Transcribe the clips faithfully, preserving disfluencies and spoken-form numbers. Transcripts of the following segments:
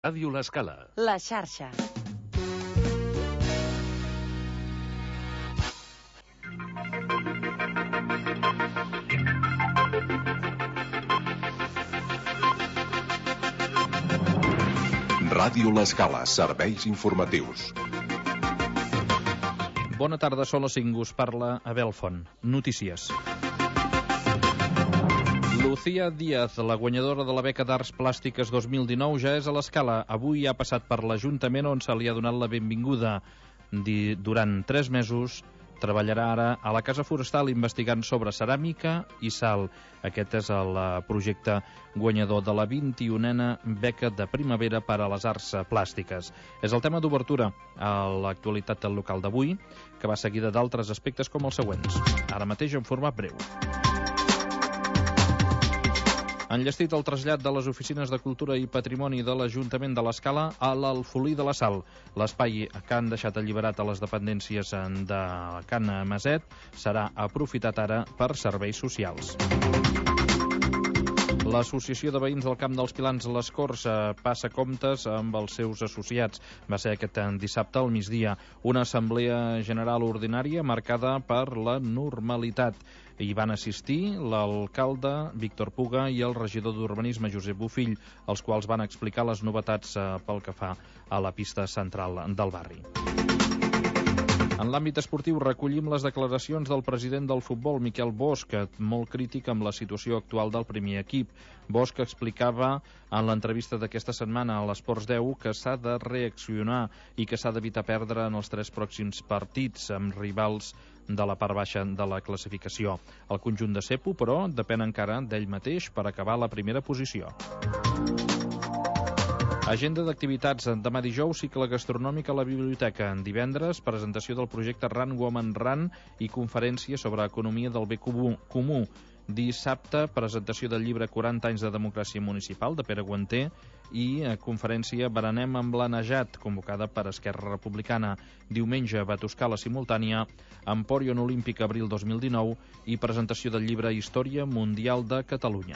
Ràdio L'Escala. La xarxa. Ràdio L'Escala, serveis informatius. Bona tarda, són les cinc, us parla Abel Font. Notícies. Lucía Díaz, la guanyadora de la beca d'Arts Plàstiques dos mil dinou, ja és a l'Escala. Avui ha passat per l'Ajuntament on se li ha donat la benvinguda. Durant tres mesos treballarà ara a la Casa Forestal investigant sobre ceràmica i sal. Aquest és el projecte guanyador de la vint-i-unena beca de primavera per a les arts plàstiques. És el tema d'obertura a l'actualitat del local d'avui, que va seguida d'altres aspectes com els següents. Ara mateix en format breu. Han llestit el trasllat de les oficines de Cultura i Patrimoni de l'Ajuntament de l'Escala a l'Alfolí de la Sal. L'espai que han deixat alliberat a les dependències de Can Maset serà aprofitat ara per serveis socials. L'Associació de Veïns del Camp dels Pilans Les Corts passa comptes amb els seus associats. Va ser aquest dissabte al migdia una assemblea general ordinària marcada per la normalitat. Hi van assistir l'alcalde Víctor Puga i el regidor d'Urbanisme Josep Bofill, els quals van explicar les novetats pel que fa a la pista central del barri. En l'àmbit esportiu recollim les declaracions del president del futbol, Miquel Bosch, molt crític amb la situació actual del primer equip. Bosch explicava en l'entrevista d'aquesta setmana a l'Esports deu que s'ha de reaccionar i que s'ha d'evitar perdre en els tres pròxims partits amb rivals de la part baixa de la classificació. El conjunt de Cepo, però, depèn encara d'ell mateix per acabar la primera posició. Agenda d'activitats. Demà dijous, cicle gastronòmic a la biblioteca. Divendres, presentació del projecte Run Woman Run i conferència sobre economia del bé comú. Dissabte, presentació del llibre quaranta anys de democràcia municipal, de Pere Guanter, i conferència Berenem amb l'Anejat, convocada per Esquerra Republicana. Diumenge, Batoscala simultània, Empòrion Olímpic abril dos mil dinou i presentació del llibre Història Mundial de Catalunya.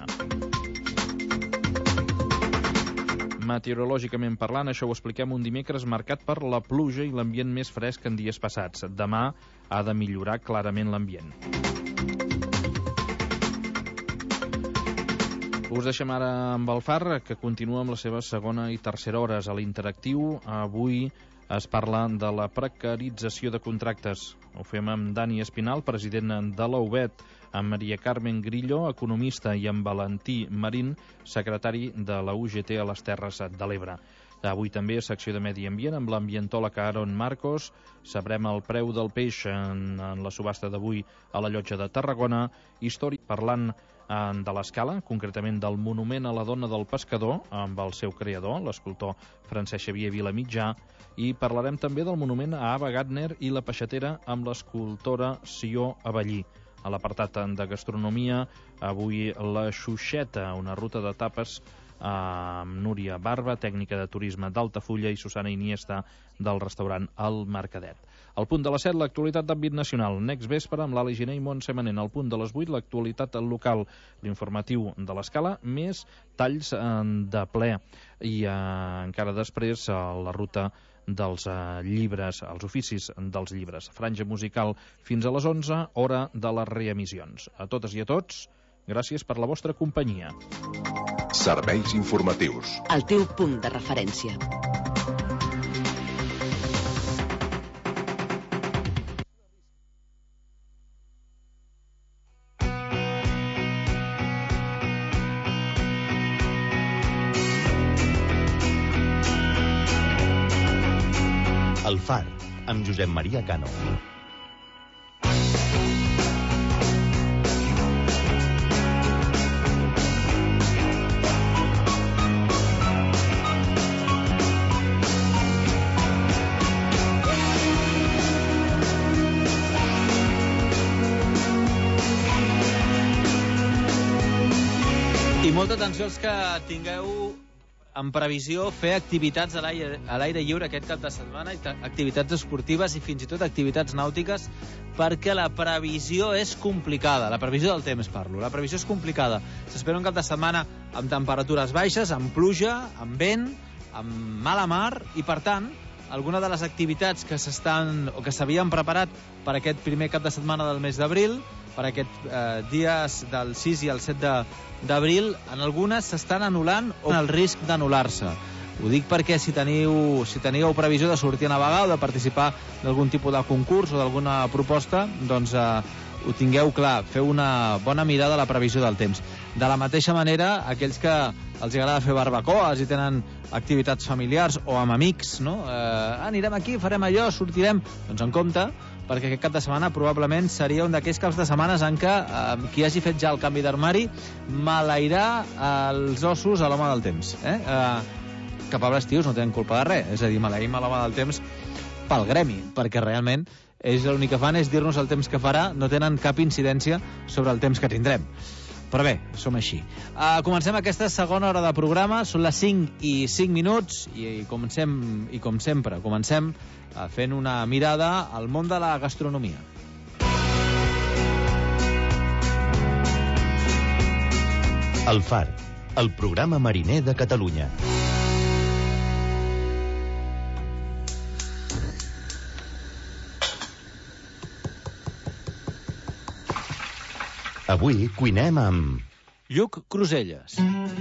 Meteorològicament parlant, això ho expliquem un dimecres marcat per la pluja i l'ambient més fresc en dies passats. Demà ha de millorar clarament l'ambient. Us deixem ara amb el Far, que continua amb la seva segona i tercera hores. A l'Interactiu avui es parla de la precarització de contractes. Ho fem amb Dani Espinal, president de l'U B E T, amb Maria Carmen Grillo, economista, i amb Valentí Marín, secretari de la U G T a les Terres de l'Ebre. Avui també secció de Medi Ambient amb l'ambientòleg Aaron Marcos. Sabrem el preu del peix en, en la subhasta d'avui a la Llotja de Tarragona. Història parlant en, de l'Escala, concretament del monument a la dona del pescador, amb el seu creador, l'escultor Francesc Xavier Vilamitjà, i parlarem també del monument a Ava Gardner i la peixatera amb l'escultora Sió Avellí. A l'apartat de gastronomia, avui la Xuxeta, una ruta de tapes amb Núria Barba, tècnica de turisme d'Altafulla, i Susana Iniesta del restaurant El Mercadet. Al punt de les set, l'actualitat d'àmbit nacional. Next vespre amb l'Ali Giner i Montse Manent. Al punt de les vuit, l'actualitat local, l'informatiu de l'Escala, més talls de ple. I eh, encara després eh, la ruta dels eh, llibres, els oficis dels llibres. Franja musical fins a les onze, hora de les reemissions. A totes i a tots, gràcies per la vostra companyia. Serveis informatius. El teu punt de referència. El Far, amb Josep Maria Cano. I molta atenció els que tingueu en previsió fer activitats a l'aire a l'aire lliure aquest cap de setmana, activitats esportives i fins i tot activitats nàutiques, perquè la previsió és complicada. La previsió del temps parlo. La previsió és complicada. S'espera un cap de setmana amb temperatures baixes, amb pluja, amb vent, amb mala mar i, per tant, alguna de les activitats que s'estan o que s'havien preparat per aquest primer cap de setmana del mes d'abril, per aquests eh, dies del sis i el set d'abril, en algunes s'estan anul·lant o en el risc d'anul·lar-se. Ho dic perquè si teniu, si teníeu previsió de sortir a navegar o de participar d'algun tipus de concurs o d'alguna proposta, doncs eh, ho tingueu clar, feu una bona mirada a la previsió del temps. De la mateixa manera, aquells que els agrada fer barbacoes i tenen activitats familiars o amb amics, no? Eh, anirem aquí, farem allò, sortirem... Doncs en compte, perquè aquest cap de setmana probablement seria un d'aquells caps de setmanes en què eh, qui hagi fet ja el canvi d'armari maleirà els ossos a l'home del temps. Eh? Eh, que pobres tios no tenen culpa de res, és a dir, maleïm a l'home del temps pel gremi, perquè realment és l'únic que fan és dir-nos el temps que farà, no tenen cap incidència sobre el temps que tindrem. Però bé, som així. Uh, comencem aquesta segona hora de programa, són les cinc i cinc minuts, i, i, comencem, i com sempre, comencem uh, fent una mirada al món de la gastronomia. El Far, el programa mariner de Catalunya. Avui cuinem amb... Lluc Cruselles.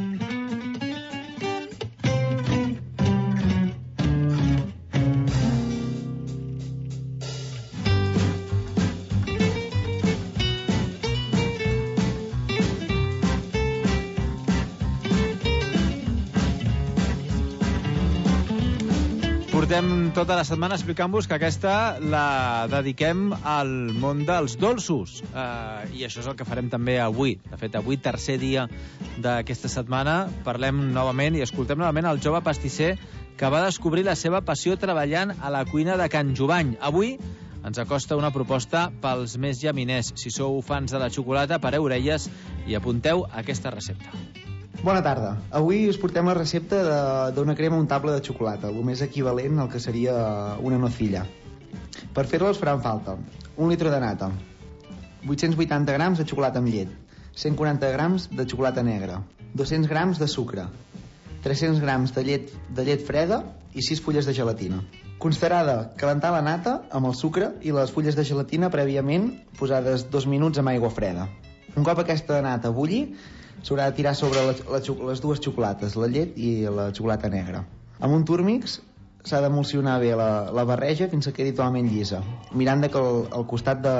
Portem tota la setmana explicant-vos que aquesta la dediquem al món dels dolços. Uh, I això és el que farem també avui. De fet, avui, tercer dia d'aquesta setmana, parlem novament i escoltem novament el jove pastisser que va descobrir la seva passió treballant a la cuina de Can Jubany. Avui ens acosta una proposta pels més llaminers. Si sou fans de la xocolata, pareu orelles i apunteu aquesta recepta. Bona tarda. Avui us portem la recepta d'una crema untable de xocolata, el més equivalent al que seria una nocilla. Per fer-la us faran falta un litre de nata, vuit-cents vuitanta grams de xocolata amb llet, cent quaranta grams de xocolata negra, dos-cents grams de sucre, tres-cents grams de llet, de llet freda i sis fulles de gelatina. Constarà de calentar la nata amb el sucre i les fulles de gelatina prèviament posades dos minuts amb aigua freda. Un cop aquesta nata bulli, s'haurà de tirar sobre la, la, les dues xocolates, la llet i la xocolata negra. Amb un túrmix s'ha d'emulsionar bé la, la barreja fins que quedi totalment llisa, mirant que el, el costat de,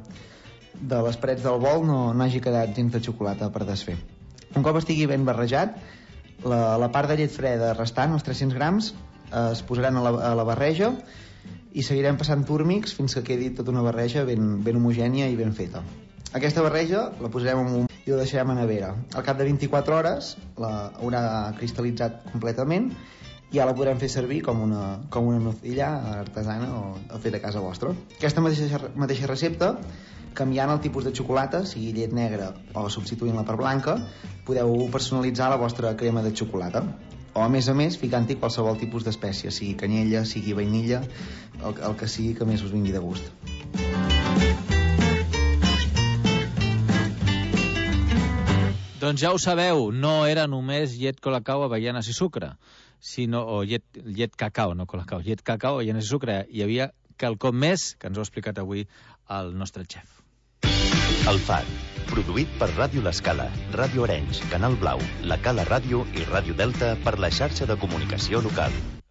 de les parets del bol no, no hagi quedat gens de xocolata per desfer. Un cop estigui ben barrejat, la, la part de llet freda restant, els tres-cents grams, eh, es posaran a la, a la barreja i seguirem passant túrmix fins que quedi tota una barreja ben, ben homogènia i ben feta. Aquesta barreja la posarem en un i ho deixarem a nevera. Al cap de vint-i-quatre hores la haurà cristal·litzat completament i ja la podrem fer servir com una, com una nocilla artesana o, o feta a casa vostra. Aquesta mateixa, mateixa recepta, canviant el tipus de xocolata, sigui llet negra o substituint-la per blanca, podeu personalitzar la vostra crema de xocolata. O, a més a més, ficant-hi qualsevol tipus d'espècie, sigui canyella, sigui vainilla, el, el que sigui que més us vingui de gust. Doncs ja ho sabeu, no era només llet colacao, avellanes i sucre, sinó, o llet, llet cacao, no colacao, llet cacao, avellanes i sucre. Hi havia quelcom més que ens ho ha explicat avui el nostre xef. El Far, produït per Ràdio L'Escala, Ràdio Arenys, Canal Blau, La Cala Ràdio i Ràdio Delta per la xarxa de comunicació local.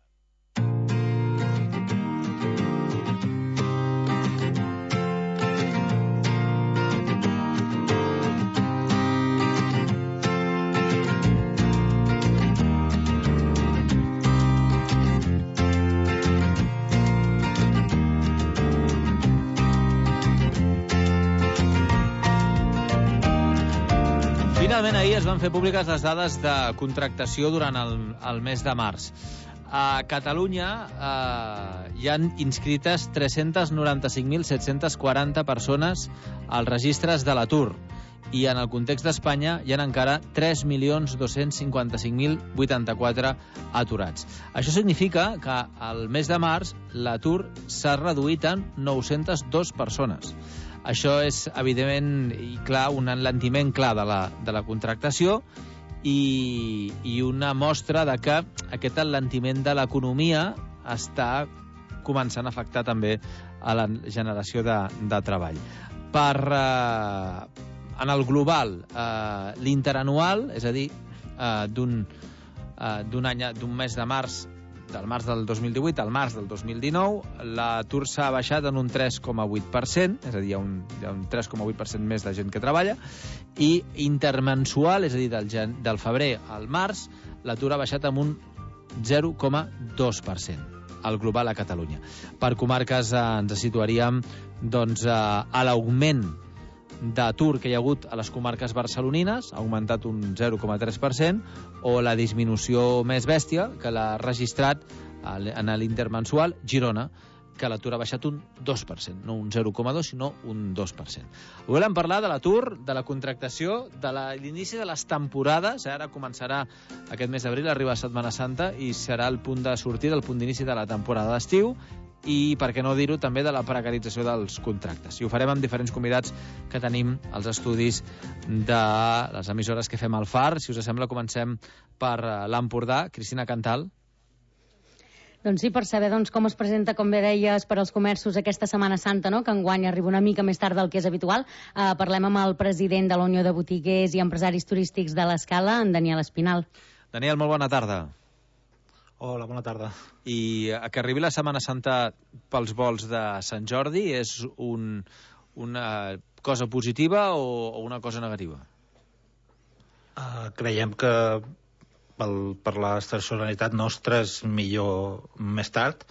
Finalment, ahir es van fer públiques les dades de contractació durant el, el mes de març. A Catalunya eh, hi han inscrites tres-cents noranta-cinc mil set-cents quaranta persones als registres de l'atur i en el context d'Espanya hi ha encara tres milions dos-cents cinquanta-cinc mil vuitanta-quatre aturats. Això significa que al mes de març l'atur s'ha reduït en nou-centes dues persones. Això és, evidentment, i clar, un enlentiment clar de la, de la contractació i, i una mostra de que aquest alentiment de l'economia està començant a afectar també a la generació de, de treball. Per, eh, en el global, eh, l'interanual, és a dir, eh, d'un eh, d'un any, d'un mes de març, del març del dos mil divuit al març del dos mil dinou, l'atur s'ha baixat en un tres coma vuit per cent, és a dir, hi ha un, hi ha un tres coma vuit per cent més de gent que treballa, i intermensual, és a dir, del, gen, del febrer al març, l'atur ha baixat en un zero coma dos per cent, al global a Catalunya. Per comarques eh, ens situaríem doncs, eh, a l'augment d'atur que hi ha hagut a les comarques barcelonines, ha augmentat un zero coma tres per cent, o la disminució més bèstia, que l'ha registrat en l'intermensual, Girona, que l'atur ha baixat un dos per cent, no un zero coma dos, sinó un dos per cent. Volem parlar de l'atur, de la contractació, de l'inici de les temporades. Ara començarà aquest mes d'abril, arriba Setmana Santa, i serà el punt de sortida, el punt d'inici de la temporada d'estiu, i, per què no dir-ho, també de la precarització dels contractes. I ho farem amb diferents convidats que tenim als estudis de les emissores que fem al Far. Si us sembla, comencem per l'Empordà. Cristina Cantal. Doncs sí, per saber doncs, com es presenta, com bé deies, per als comerços aquesta Setmana Santa, no? Que enguany arriba una mica més tard del que és habitual. Uh, parlem amb el president de la Unió de Botiguers i Empresaris Turístics de l'Escala, en Daniel Espinal. Daniel, molt bona tarda. Hola, bona tarda. I que arribi la Setmana Santa pels vols de Sant Jordi és un, una cosa positiva o, o una cosa negativa? Uh, creiem que pel, per l'estacionalitat nostra és millor més tard,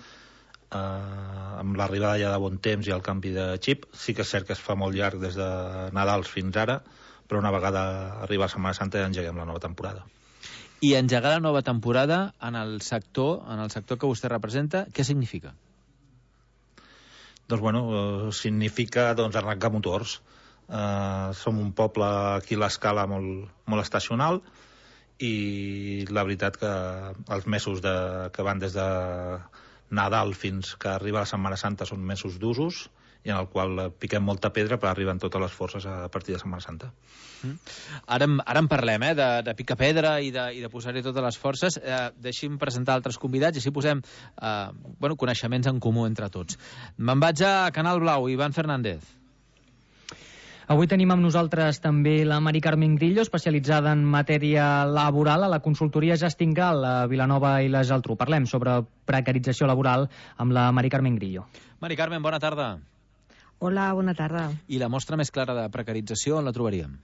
uh, amb l'arribada ja de bon temps i el canvi de xip. Sí que és cert que es fa molt llarg des de Nadals fins ara, però una vegada arriba la Setmana Santa ja engeguem la nova temporada. I engegar la nova temporada en el sector, en el sector que vostè representa, què significa? Doncs, bueno, significa doncs, arrencar motors. Uh, som un poble aquí a l'Escala molt, molt estacional i la veritat que els mesos de, que van des de Nadal fins que arriba la Setmana Santa són mesos d'usos i en el qual piquem molta pedra per arribar amb totes les forces a partir de Setmana Santa. Mm. Ara, ara en parlem, eh, de, de picar pedra i de, i de posar-hi totes les forces. Eh, deixi'm presentar altres convidats i així posem eh, bueno, coneixements en comú entre tots. Me'n vaig a Canal Blau, Ivan Fernández. Avui tenim amb nosaltres també la Mari Carmen Grillo, especialitzada en matèria laboral a la consultoria Gestingal a Vilanova i la Geltrú. Parlem sobre precarització laboral amb la Mari Carmen Grillo. Mari Carmen, bona tarda. Hola, bona tarda. I la mostra més clara de precarització on la trobaríem?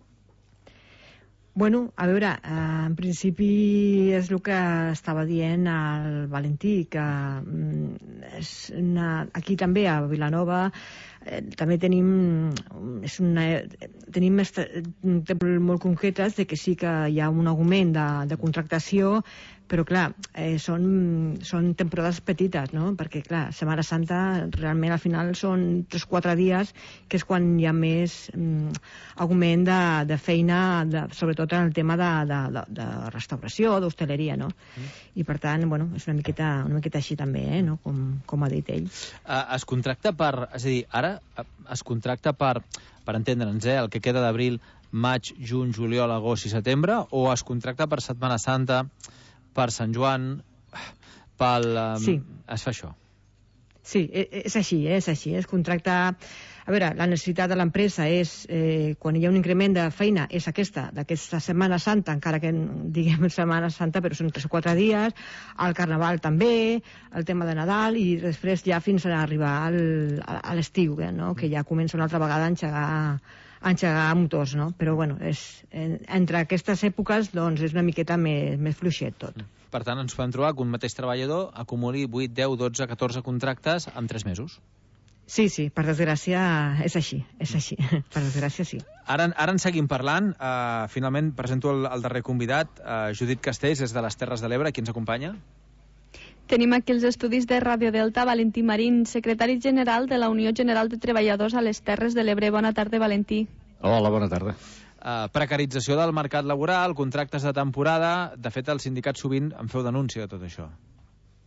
Bueno, a veure, eh, en principi és el que estava dient el Valentí, que mm, és una, aquí també a Vilanova eh, també tenim és una, tenim molt concretes de que sí que hi ha un augment de, de contractació, però clar, eh, són, són temporades petites, no? Perquè clar, Setmana Santa realment al final són tres o quatre dies, que és quan hi ha més mm, augment de, de feina, de, sobretot en el tema de, de, de, de restauració, d'hostaleria, no? Mm. I per tant, bueno, és una miqueta, una miqueta així també, eh, no? com, com ha dit ell. Uh, es contracta per, és a dir, ara es contracta per, per entendre'ns, eh, el que queda d'abril, maig, juny, juliol, agost i setembre, o es contracta per Setmana Santa, per Sant Joan, pel... Um, sí. Es fa això? Sí, és així, eh? és així. Es contracta... A veure, la necessitat de l'empresa és, eh, quan hi ha un increment de feina, és aquesta, d'aquesta Setmana Santa, encara que diguem Setmana Santa, però són tres o quatre dies, el Carnaval també, el tema de Nadal, i després ja fins a arribar al, a l'estiu, eh, no? Que ja comença una altra vegada a enxegar, a enxegar motors, no? Però, bueno, és, entre aquestes èpoques, doncs, és una miqueta més, més fluixet tot. Per tant, ens podem trobar que un mateix treballador acumuli vuit, deu, dotze, catorze contractes en tres mesos. Sí, sí, per desgràcia és així, és així, per desgràcia sí. Ara, ara en seguim parlant, uh, finalment presento el, el darrer convidat, uh, Judit Castells, és de les Terres de l'Ebre, qui ens acompanya? Tenim aquí els estudis de Radio Delta, Valentí Marín, secretari general de la Unió General de Treballadors a les Terres de l'Ebre. Bona tarda, Valentí. Hola, bona tarda. Uh, precarització del mercat laboral, contractes de temporada... De fet, els sindicats sovint en feu denúncia de tot això.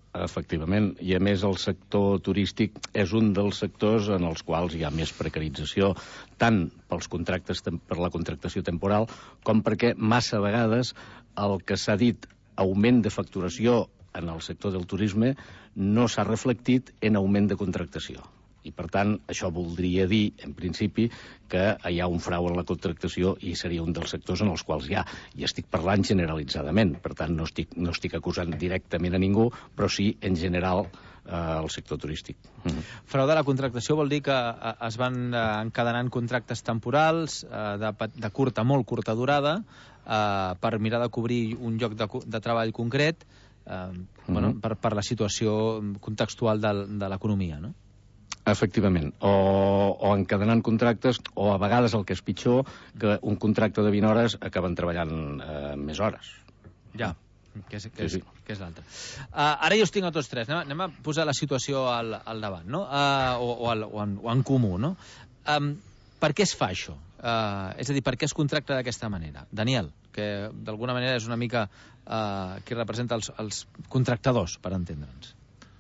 Efectivament, i a més el sector turístic és un dels sectors en els quals hi ha més precarització, tant pels contractes, per la contractació temporal, com perquè massa vegades el que s'ha dit augment de facturació en el sector del turisme no s'ha reflectit en augment de contractació. I, per tant, això voldria dir, en principi, que hi ha un frau en la contractació i seria un dels sectors en els quals hi ha. I estic parlant generalitzadament, per tant, no estic, no estic acusant directament a ningú, però sí, en general, eh, al sector turístic. Mm. Frau de la contractació vol dir que eh, es van eh, encadenant contractes temporals eh, de, de curta, molt curta durada, eh, per mirar de cobrir un lloc de, de treball concret, eh, mm-hmm. bueno, per, per la situació contextual de, de l'economia, no? Efectivament, o, o encadenant contractes, o a vegades el que és pitjor, que un contracte de vint hores acaben treballant eh, més hores. Ja, que és, que és, sí, sí. que és l'altre. Uh, ara ja us tinc a tots tres, anem, anem a posar la situació al, al davant, no? Uh, o, o, al, o, en, o en comú, no? Um, per què es fa això? Uh, és a dir, per què es contracta d'aquesta manera? Daniel, que d'alguna manera és una mica uh, qui representa els, els contractadors, per entendre'ns.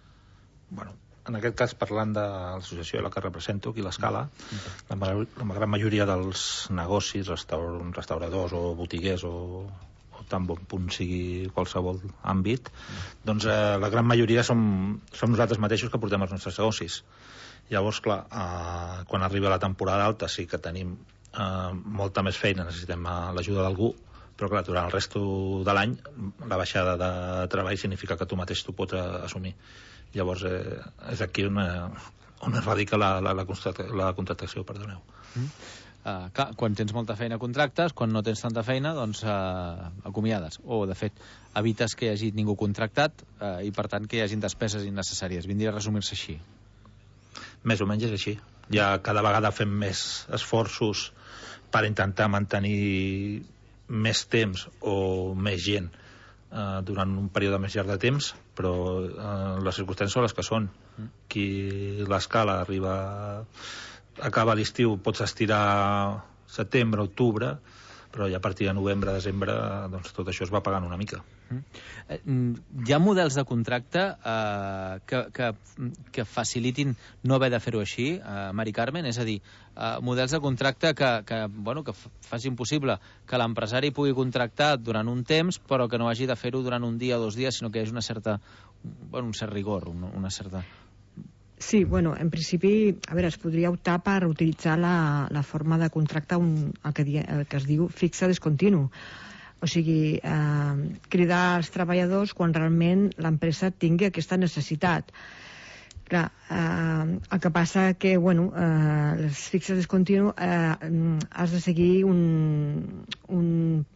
Bueno, en aquest cas, parlant de l'associació a la que represento, aquí a l'Escala, la, la gran majoria dels negocis, restaur, restauradors o botiguers o, o tan bon punt sigui qualsevol àmbit, doncs eh, la gran majoria som, som nosaltres mateixos que portem els nostres negocis. Llavors, clar, eh, quan arriba la temporada alta sí que tenim eh, molta més feina, necessitem eh, l'ajuda d'algú, però clar, durant el resto de l'any la baixada de treball significa que tu mateix t'ho pots eh, assumir. Llavors eh, és aquí on, on es radica la, la, la, la contractació, perdoneu. Mm. Uh, clar, quan tens molta feina contractes, quan no tens tanta feina, doncs uh, acomiades. O, de fet, evites que hi hagi ningú contractat uh, i, per tant, que hi hagin despeses innecessàries. Vindria a resumir-se així. Més o menys és així. Ja cada vegada fem més esforços per intentar mantenir més temps o més gent Uh, durant un període més llarg de temps, però uh, les circumstàncies són les que són. Mm. Qui l'Escala arriba, acaba l'estiu, pots estirar setembre, octubre, però ja a partir de novembre, desembre, doncs tot això es va pagant una mica. Mm. Hi ha models de contracte eh, que, que, que facilitin no haver de fer-ho així, eh, Mari Carmen? És a dir, eh, models de contracte que, que, bueno, que facin possible que l'empresari pugui contractar durant un temps, però que no hagi de fer-ho durant un dia o dos dies, sinó que hi hagi una certa, bueno, un cert rigor, una, una certa... Sí, bueno, en principi, a veure, es podria optar per utilitzar la, la forma de contracte, un, el, que, el que es diu fixe discontinu. O sigui, eh, cridar els treballadors quan realment l'empresa tingui aquesta necessitat. Clar, eh, el que passa que, bueno, eh, les fixes discontinu eh, has de seguir un, un,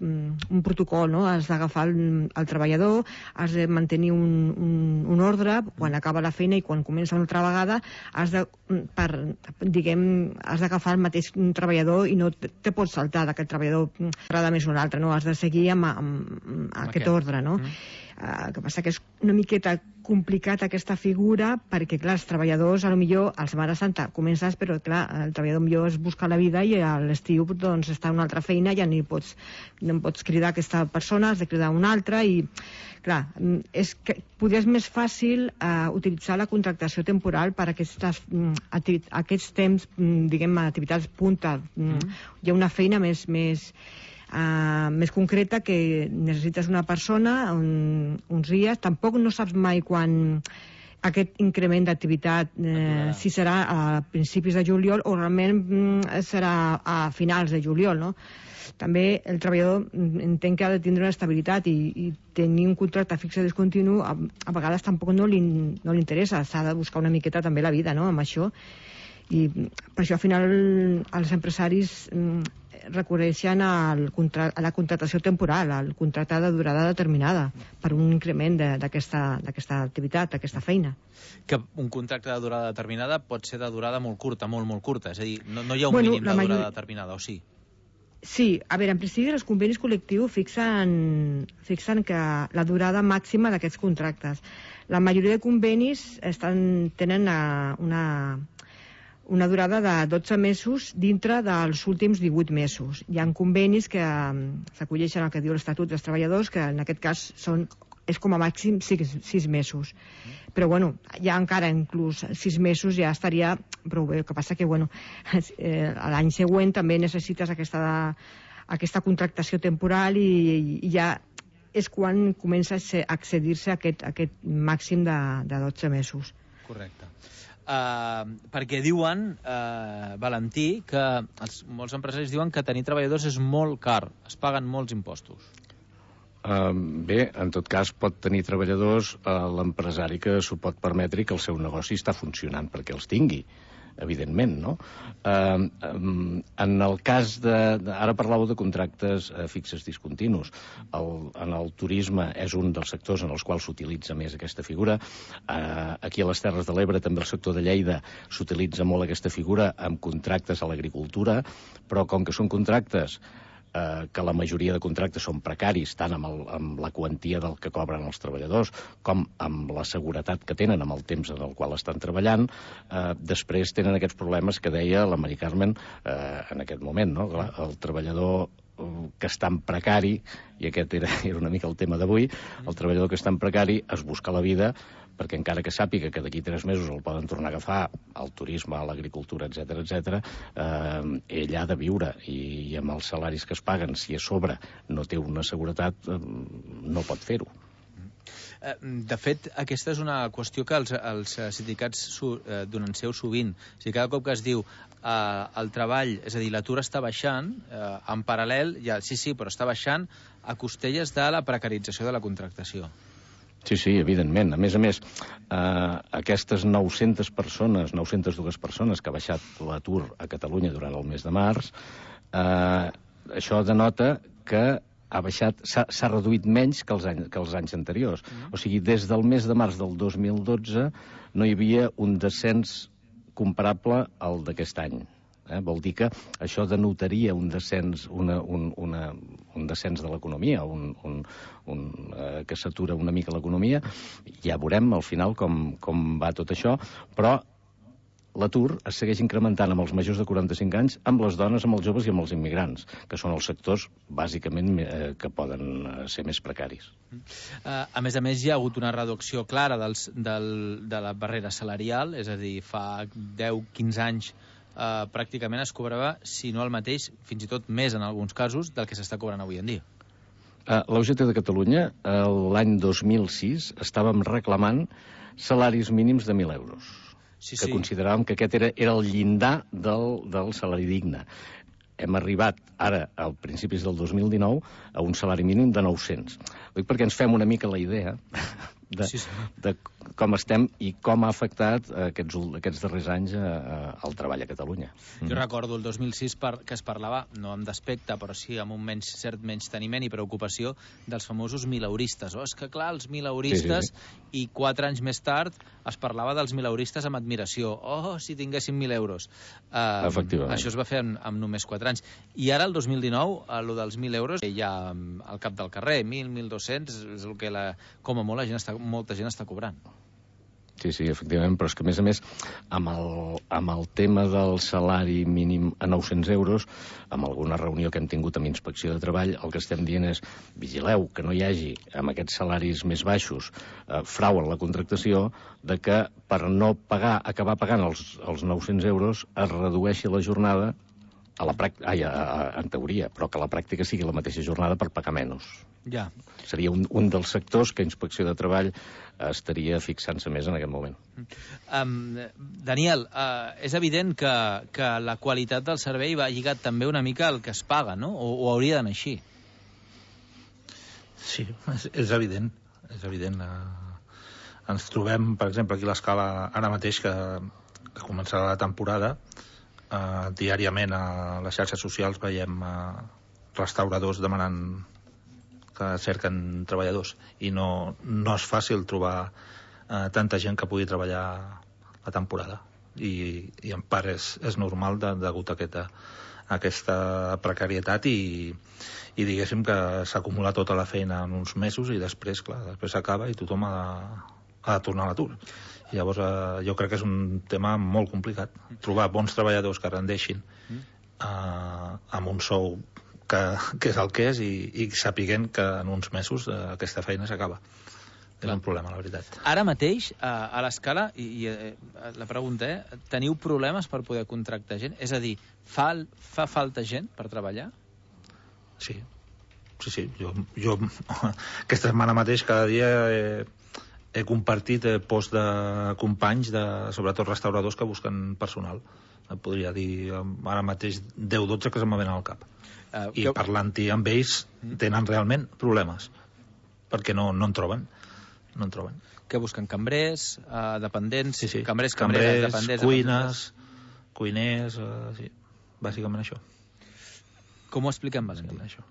un protocol, no? Has d'agafar el, el treballador, has de mantenir un, un, un ordre quan acaba la feina i quan comença una altra vegada has de, per, diguem, has d'agafar el mateix treballador i no te, te pots saltar d'aquest treballador agrada més un altre, no? Has de seguir amb, amb, amb aquest ordre, no? Mm. Uh, el que passa que és una miqueta complicat aquesta figura perquè, clar, els treballadors, a lo millor, a la Setmana Santa comences, però, clar, el treballador millor es busca la vida i a l'estiu, doncs, està una altra feina, ja ni pots, no pots cridar aquesta persona, has de cridar una altra i, clar, és que podria ser més fàcil uh, utilitzar la contractació temporal per a aquestes, um, aquests temps, um, diguem, activitats punta. Um, mm. Hi ha una feina més... més Uh, més concreta que necessites una persona un, uns dies, tampoc no saps mai quan aquest increment d'activitat eh, si serà a principis de juliol o realment mm, serà a finals de juliol, no? També el treballador entenc que ha de tindre una estabilitat i, i tenir un contracte fixe discontinu a, a vegades tampoc no li, no li interessa, s'ha de buscar una miqueta també la vida, no?, amb això, i per això al final els empresaris recorreixen al contra a la contractació temporal, al contracte de durada determinada, per un increment d'aquesta activitat, d'aquesta feina. Que un contracte de durada determinada pot ser de durada molt curta, molt, molt curta, és a dir, no, no hi ha un bueno, mínim de major... durada determinada, o sí? Sí, a veure, en principi els convenis col·lectius fixen, fixen que la durada màxima d'aquests contractes. La majoria de convenis estan, tenen una... una una durada de dotze mesos dintre dels últims divuit mesos. Hi ha convenis que s'acolleixen al que diu l'Estatut dels Treballadors, que en aquest cas són és com a màxim sis, sis mesos. Però, bueno, ja encara inclús sis mesos ja estaria prou bé. El que passa que, bueno, eh, l'any següent també necessites aquesta, aquesta contractació temporal i, i ja és quan comença a accedir-se a aquest, a aquest màxim de, de dotze mesos. Correcte. Uh, perquè diuen, uh, Valentí, que els, molts empresaris diuen que tenir treballadors és molt car, es paguen molts impostos. Uh, bé, en tot cas pot tenir treballadors uh, l'empresari que s'ho pot permetre i que el seu negoci està funcionant perquè els tingui, evidentment, no? Uh, um, en el cas de, de... Ara parlàveu de contractes uh, fixes discontinus. El, en el turisme és un dels sectors en els quals s'utilitza més aquesta figura. Uh, aquí a les Terres de l'Ebre, també el sector de Lleida, s'utilitza molt aquesta figura amb contractes a l'agricultura, però com que són contractes Eh, que la majoria de contractes són precaris, tant amb, el, amb la quantia del que cobren els treballadors com amb la seguretat que tenen amb el temps en el qual estan treballant, eh, després tenen aquests problemes que deia la Mari Carmen eh, en aquest moment, no? El treballador que està en precari, i aquest era, era una mica el tema d'avui, el treballador que està en precari es busca la vida perquè encara que sàpiga que d'aquí tres mesos el poden tornar a agafar al turisme, a l'agricultura, etcètera, etcètera, eh, ell ha de viure i, i amb els salaris que es paguen, si a sobre no té una seguretat, eh, no pot fer-ho. De fet, aquesta és una qüestió que els, els sindicats su, eh, donen seu sovint. O sigui, cada cop que es diu eh, el treball, és a dir, l'atur està baixant, eh, en paral·lel, ja, sí, sí, però està baixant a costelles de la precarització de la contractació. Sí, sí, evidentment. A més a més, eh, aquestes nou-centes persones, nou-centes dues persones que ha baixat l'atur a Catalunya durant el mes de març, eh, això denota que ha baixat, s'ha reduït menys que els, any, que els anys anteriors. Mm. O sigui, des del mes de març del dos mil dotze no hi havia un descens comparable al d'aquest any. Eh? Vol dir que això denotaria un descens, una, un, una, un descens de l'economia, un, un, un, eh, que s'atura una mica l'economia. Ja veurem al final com, com va tot això, però l'atur es segueix incrementant amb els majors de quaranta-cinc anys, amb les dones, amb els joves i amb els immigrants, que són els sectors, bàsicament, eh, que poden ser més precaris. Uh, a més a més, hi ha hagut una reducció clara dels, del, de la barrera salarial, és a dir, fa deu quinze anys uh, pràcticament es cobrava, si no el mateix, fins i tot més en alguns casos, del que s'està cobrant avui en dia. Uh, la U G T de Catalunya, uh, l'any dos mil sis, estàvem reclamant salaris mínims de mil euros. Sí, que sí. Consideràvem que aquest era, era el llindar del, del salari digne. Hem arribat ara, al principis del dos mil dinou, a un salari mínim de nou-cents. Dic perquè ens fem una mica la idea de, sí, sí. de com estem i com ha afectat aquests, aquests darrers anys al treball a Catalunya. Jo mm. recordo el dos mil sis per, que es parlava, no amb despecte, però sí amb un menys, cert menysteniment i preocupació dels famosos mileuristes. Oh, és que clar, els mileuristes, sí, sí, sí. I quatre anys més tard es parlava dels mileuristes amb admiració. Oh, si tinguéssim mil euros. Uh, Efectivament. Això es va fer amb, amb només quatre anys. I ara, el dos mil dinou, el dels mil euros, ja al cap del carrer, mil, mil dos-cents, és el que la, com a molt la gent està, molta gent està cobrant. Sí, sí, efectivament, però és que, a més a més, amb el, amb el tema del salari mínim a nou-cents euros, amb alguna reunió que hem tingut amb Inspecció de Treball, el que estem dient és, vigileu que no hi hagi, amb aquests salaris més baixos, eh, frau en la contractació, de que per no pagar, acabar pagant els, els nou-cents euros, es redueixi la jornada, a la pràctica, ai, a, a, en teoria, però que la pràctica sigui la mateixa jornada per pagar menys. Ja. Seria un, un dels sectors que Inspecció de Treball estaria fixant-se més en aquest moment. Um, Daniel, uh, és evident que, que la qualitat del servei va lligat també una mica al que es paga, no? O, o hauria d'anar així? Sí, és, és evident. És evident. Uh, ens trobem, per exemple, aquí a l'Escala, ara mateix que, que començarà la temporada, uh, diàriament a les xarxes socials veiem uh, restauradors demanant que cerquen treballadors i no, no és fàcil trobar eh, tanta gent que pugui treballar la temporada i, i en part és, és normal de, degut a aquesta, a aquesta precarietat i, i diguéssim que s'acumula tota la feina en uns mesos i després, clar, després s'acaba i tothom ha de, ha de tornar a l'atur. I llavors eh, jo crec que és un tema molt complicat trobar bons treballadors que rendeixin eh, amb un sou que, que és el que és i, i sapiguent que en uns mesos eh, aquesta feina s'acaba. És un problema, la veritat. Ara mateix, a, a l'escala, i, i eh, la pregunta, eh, teniu problemes per poder contractar gent? És a dir, fa, fa falta gent per treballar? Sí, sí, sí. Jo, jo aquesta setmana mateix, cada dia he, he compartit eh, posts de companys, de, sobretot restauradors, que busquen personal. Et podria dir ara mateix deu dotze que se me venen al cap. Uh, I que... parlant-hi amb ells tenen realment problemes, perquè no, no en troben. No en troben. Que busquen cambrers, uh, dependents, sí, sí. cambrers, cambreres, cambrers, dependents, cuines, dependents. cuiners, uh, sí, bàsicament això. Com ho expliquem, Valentí? Això.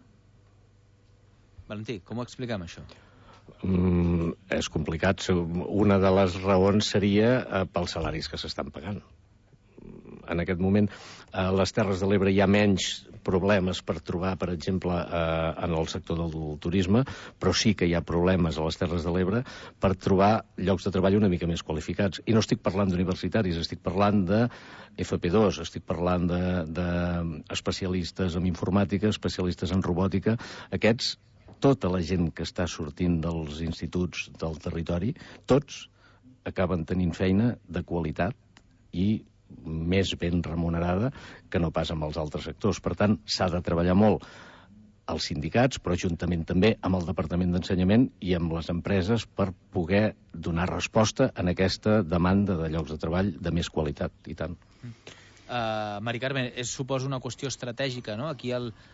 Valentí, com ho expliquem, això? Mm, és complicat. Una de les raons seria eh, pels salaris que s'estan pagant. En aquest moment, a les Terres de l'Ebre hi ha menys problemes per trobar, per exemple, eh, en el sector del turisme, però sí que hi ha problemes a les Terres de l'Ebre per trobar llocs de treball una mica més qualificats. I no estic parlant d'universitaris, estic parlant de F P dos, estic parlant d'especialistes de, de en informàtica, especialistes en robòtica. Aquests, tota la gent que està sortint dels instituts del territori, tots acaben tenint feina de qualitat i més ben remunerada que no pas amb els altres sectors. Per tant, s'ha de treballar molt als sindicats, però juntament també amb el Departament d'Ensenyament i amb les empreses per poder donar resposta en aquesta demanda de llocs de treball de més qualitat, i tant. Uh, Mari Carmen, és, suposa una qüestió estratègica, no? Aquí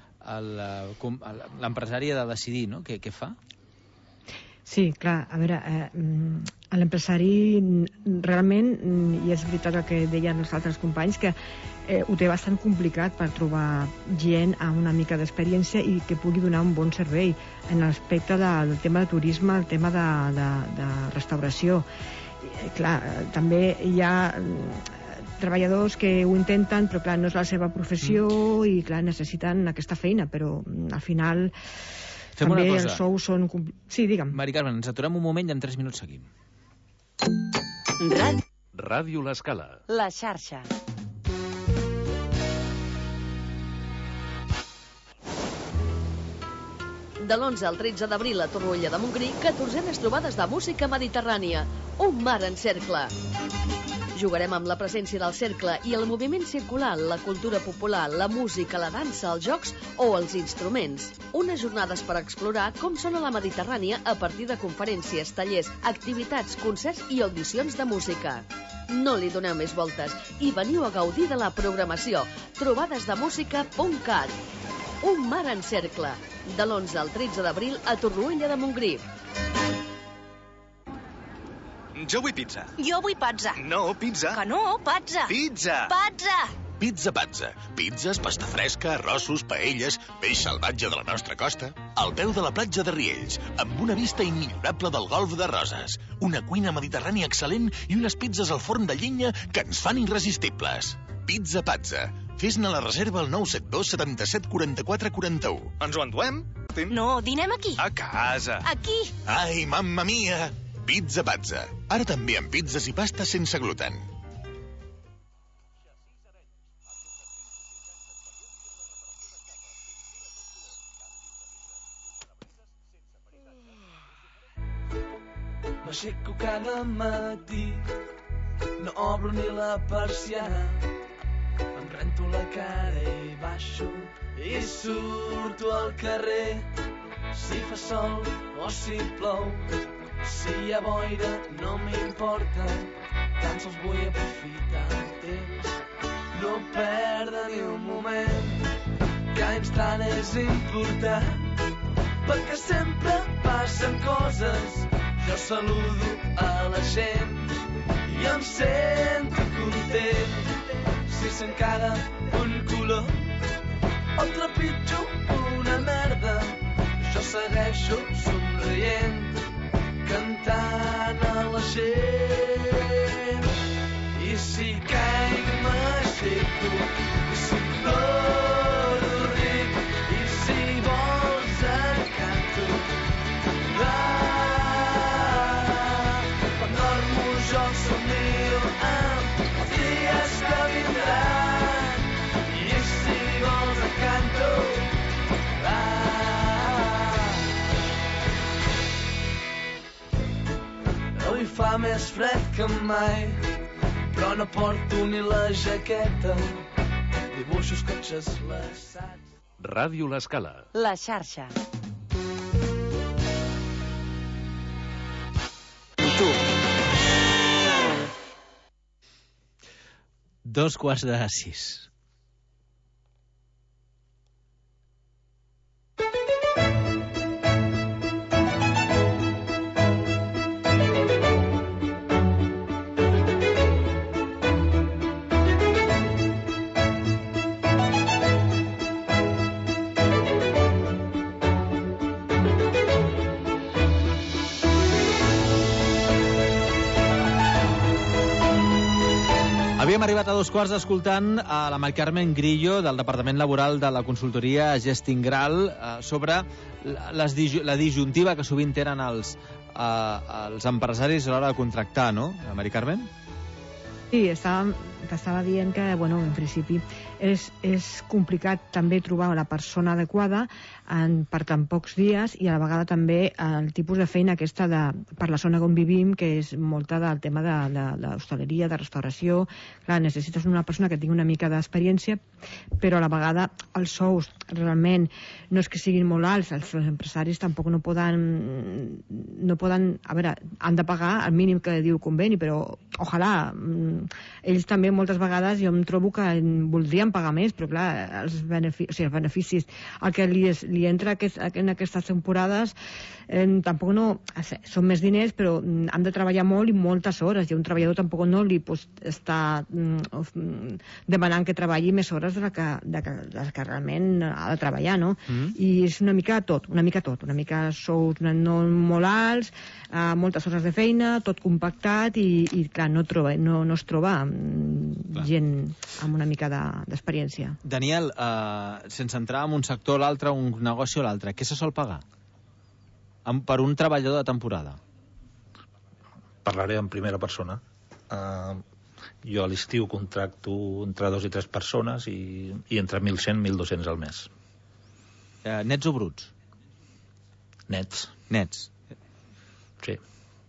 l'empresari ha de decidir, no? Què, què fa? Sí, clar, a veure, eh, l'empresari realment, i és veritat el que deien els altres companys, que eh, ho té bastant complicat per trobar gent amb una mica d'experiència i que pugui donar un bon servei en l'aspecte de, del tema de turisme, el tema de, de, de restauració. I, clar, també hi ha treballadors que ho intenten, però clar, no és la seva professió mm. i clar, necessiten aquesta feina, però al final... Fem també una cosa. Els sous són... Sí, digue'm. Mari Carmen, ens aturem un moment i en tres minuts seguim. Ràdio, Ràdio L'Escala. La xarxa. De l'onze al tretze d'abril a Torroella de Montgrí, catorzenes trobades de música mediterrània. Un mar en cercle. Jugarem amb la presència del cercle i el moviment circular, la cultura popular, la música, la dansa, els jocs o els instruments. Unes jornades per explorar com sona la Mediterrània a partir de conferències, tallers, activitats, concerts i audicions de música. No li doneu més voltes i veniu a gaudir de la programació. trobades de música punt cat. Un mar en cercle. De l'onze al tretze d'abril a Torroella de Montgrí. Jo vull pizza. Jo vull pazza. No, pizza. Que no, pazza. Pizza. Pazza. Pizza Pazza. Pizzas, pasta fresca, arrossos, paelles, peix salvatge de la nostra costa. Al peu de la platja de Riells, amb una vista immillorable del golf de Roses. Una cuina mediterrània excel·lent i unes pizzas al forn de llenya que ens fan irresistibles. Pizza Pazza. Fes-ne la reserva al nou set dos setanta-set quaranta-quatre quaranta-u. Ens ho enduem? No, dinem aquí. A casa. Aquí. Ai, mamma mia! Pizza Pazza. Ara també amb pizzas i pastes sense gluten. M'aixeco cada matí, no obro ni la persiana, em rento la cara i baixo i surto al carrer. Si fa sol o si plou, si hi ha boira no m'importa, tan sols vull aprofitar el temps, no perdre ni un moment, cada instant és important, perquè sempre passen coses. Jo saludo a la gent i em sento content. Si s'encara un color o trepitjo una merda, jo segueixo somrient, cantant a la gent. I si caic m'aixeco, i si ploro ric, i si vols et canto. Ah, quan dormo jo somio amb els dies que vindran, i si vols et canto. fa més fred que mai, però no porto ni la jaqueta. Dibuixos, cotxes, l'assaig. Ràdio L'Escala. La xarxa. Tu. Dos quarts de sis. Havíem arribat a dos quarts escoltant a la Mari Carmen Grillo del Departament Laboral de la consultoria Gestingral eh, sobre les, la disjuntiva que sovint tenen els, eh, els empresaris a l'hora de contractar, no, Mari Carmen? Sí, estava, t'estava dient que, bueno, en principi és, és complicat també trobar la persona adequada en, per tan pocs dies i a la vegada també el tipus de feina aquesta de, per la zona on vivim, que és molta del tema de, de, de hostaleria, de restauració. Clar, necessites una persona que tingui una mica d'experiència, però a la vegada els sous realment no és que siguin molt alts, els empresaris tampoc no poden, no poden, a veure, han de pagar el mínim que diu conveni, però ojalà, ells també moltes vegades jo em trobo que voldrien pagar més, però clar, els beneficis, o sigui, els beneficis el que li, és, li entra aquest, en aquestes temporades eh, tampoc no, són més diners, però han de treballar molt i moltes hores, i un treballador tampoc no li pues, està mm, demanant que treballi més hores de la que, de, que, de la que realment ha de treballar, no? Mm. I és una mica tot, una mica tot, una mica sous no molt alts, eh, moltes hores de feina, tot compactat i, i clar, no, troba, no, no es troba mm, gent amb una mica d'experiència. De, Daniel, eh, sense entrar en un sector o l'altre, un negoci o l'altre, què se sol pagar per un treballador de temporada? Parlaré en primera persona. Uh, jo a l'estiu contracto entre dos i tres persones i, i entre mil cent i mil dos-cents al mes. Uh, nets o bruts? Nets. Nets. Sí.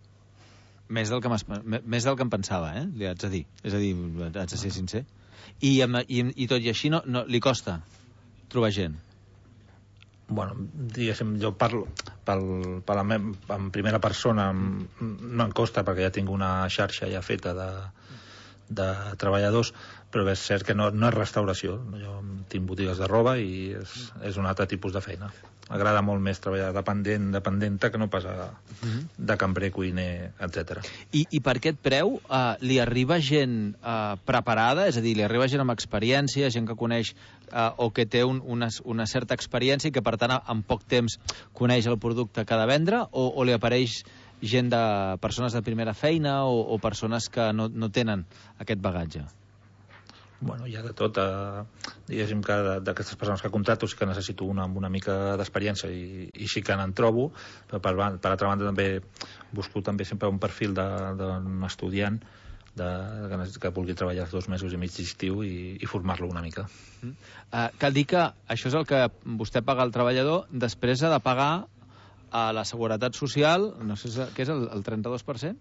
Més del que, més del que em pensava, eh? Li haig de dir. És a dir, haig de ser sincer. I, i, i tot i així no, no, li costa trobar gent? Bueno, diguéssim, jo parlo pel, per la meva, en primera persona, no em costa perquè ja tinc una xarxa ja feta de, de treballadors, però és cert que no, no és restauració. Jo tinc botigues de roba i és, és un altre tipus de feina. M'agrada molt més treballar dependent, dependenta que no pas a, de cambrer, cuiner, etcètera. I, I per aquest preu uh, li arriba gent uh, preparada? És a dir, li arriba gent amb experiència, gent que coneix uh, o que té un, una, una certa experiència i que, per tant, en poc temps coneix el producte que ha de vendre? O, o li apareix gent de persones de primera feina o, o persones que no, no tenen aquest bagatge? Bueno, hi ha de tot. Eh, diguéssim que d'aquestes persones que contracto sí que necessito una amb una mica d'experiència i, i sí que n'en trobo, però per, per altra banda també busco també sempre un perfil d'un estudiant de, que, que vulgui treballar els dos mesos i mig d'estiu i, i formar-lo una mica. Mm. Uh, cal dir que això és el que vostè paga al treballador, després ha de pagar a la Seguretat Social, no sé què és, el, el trenta-dos per cent?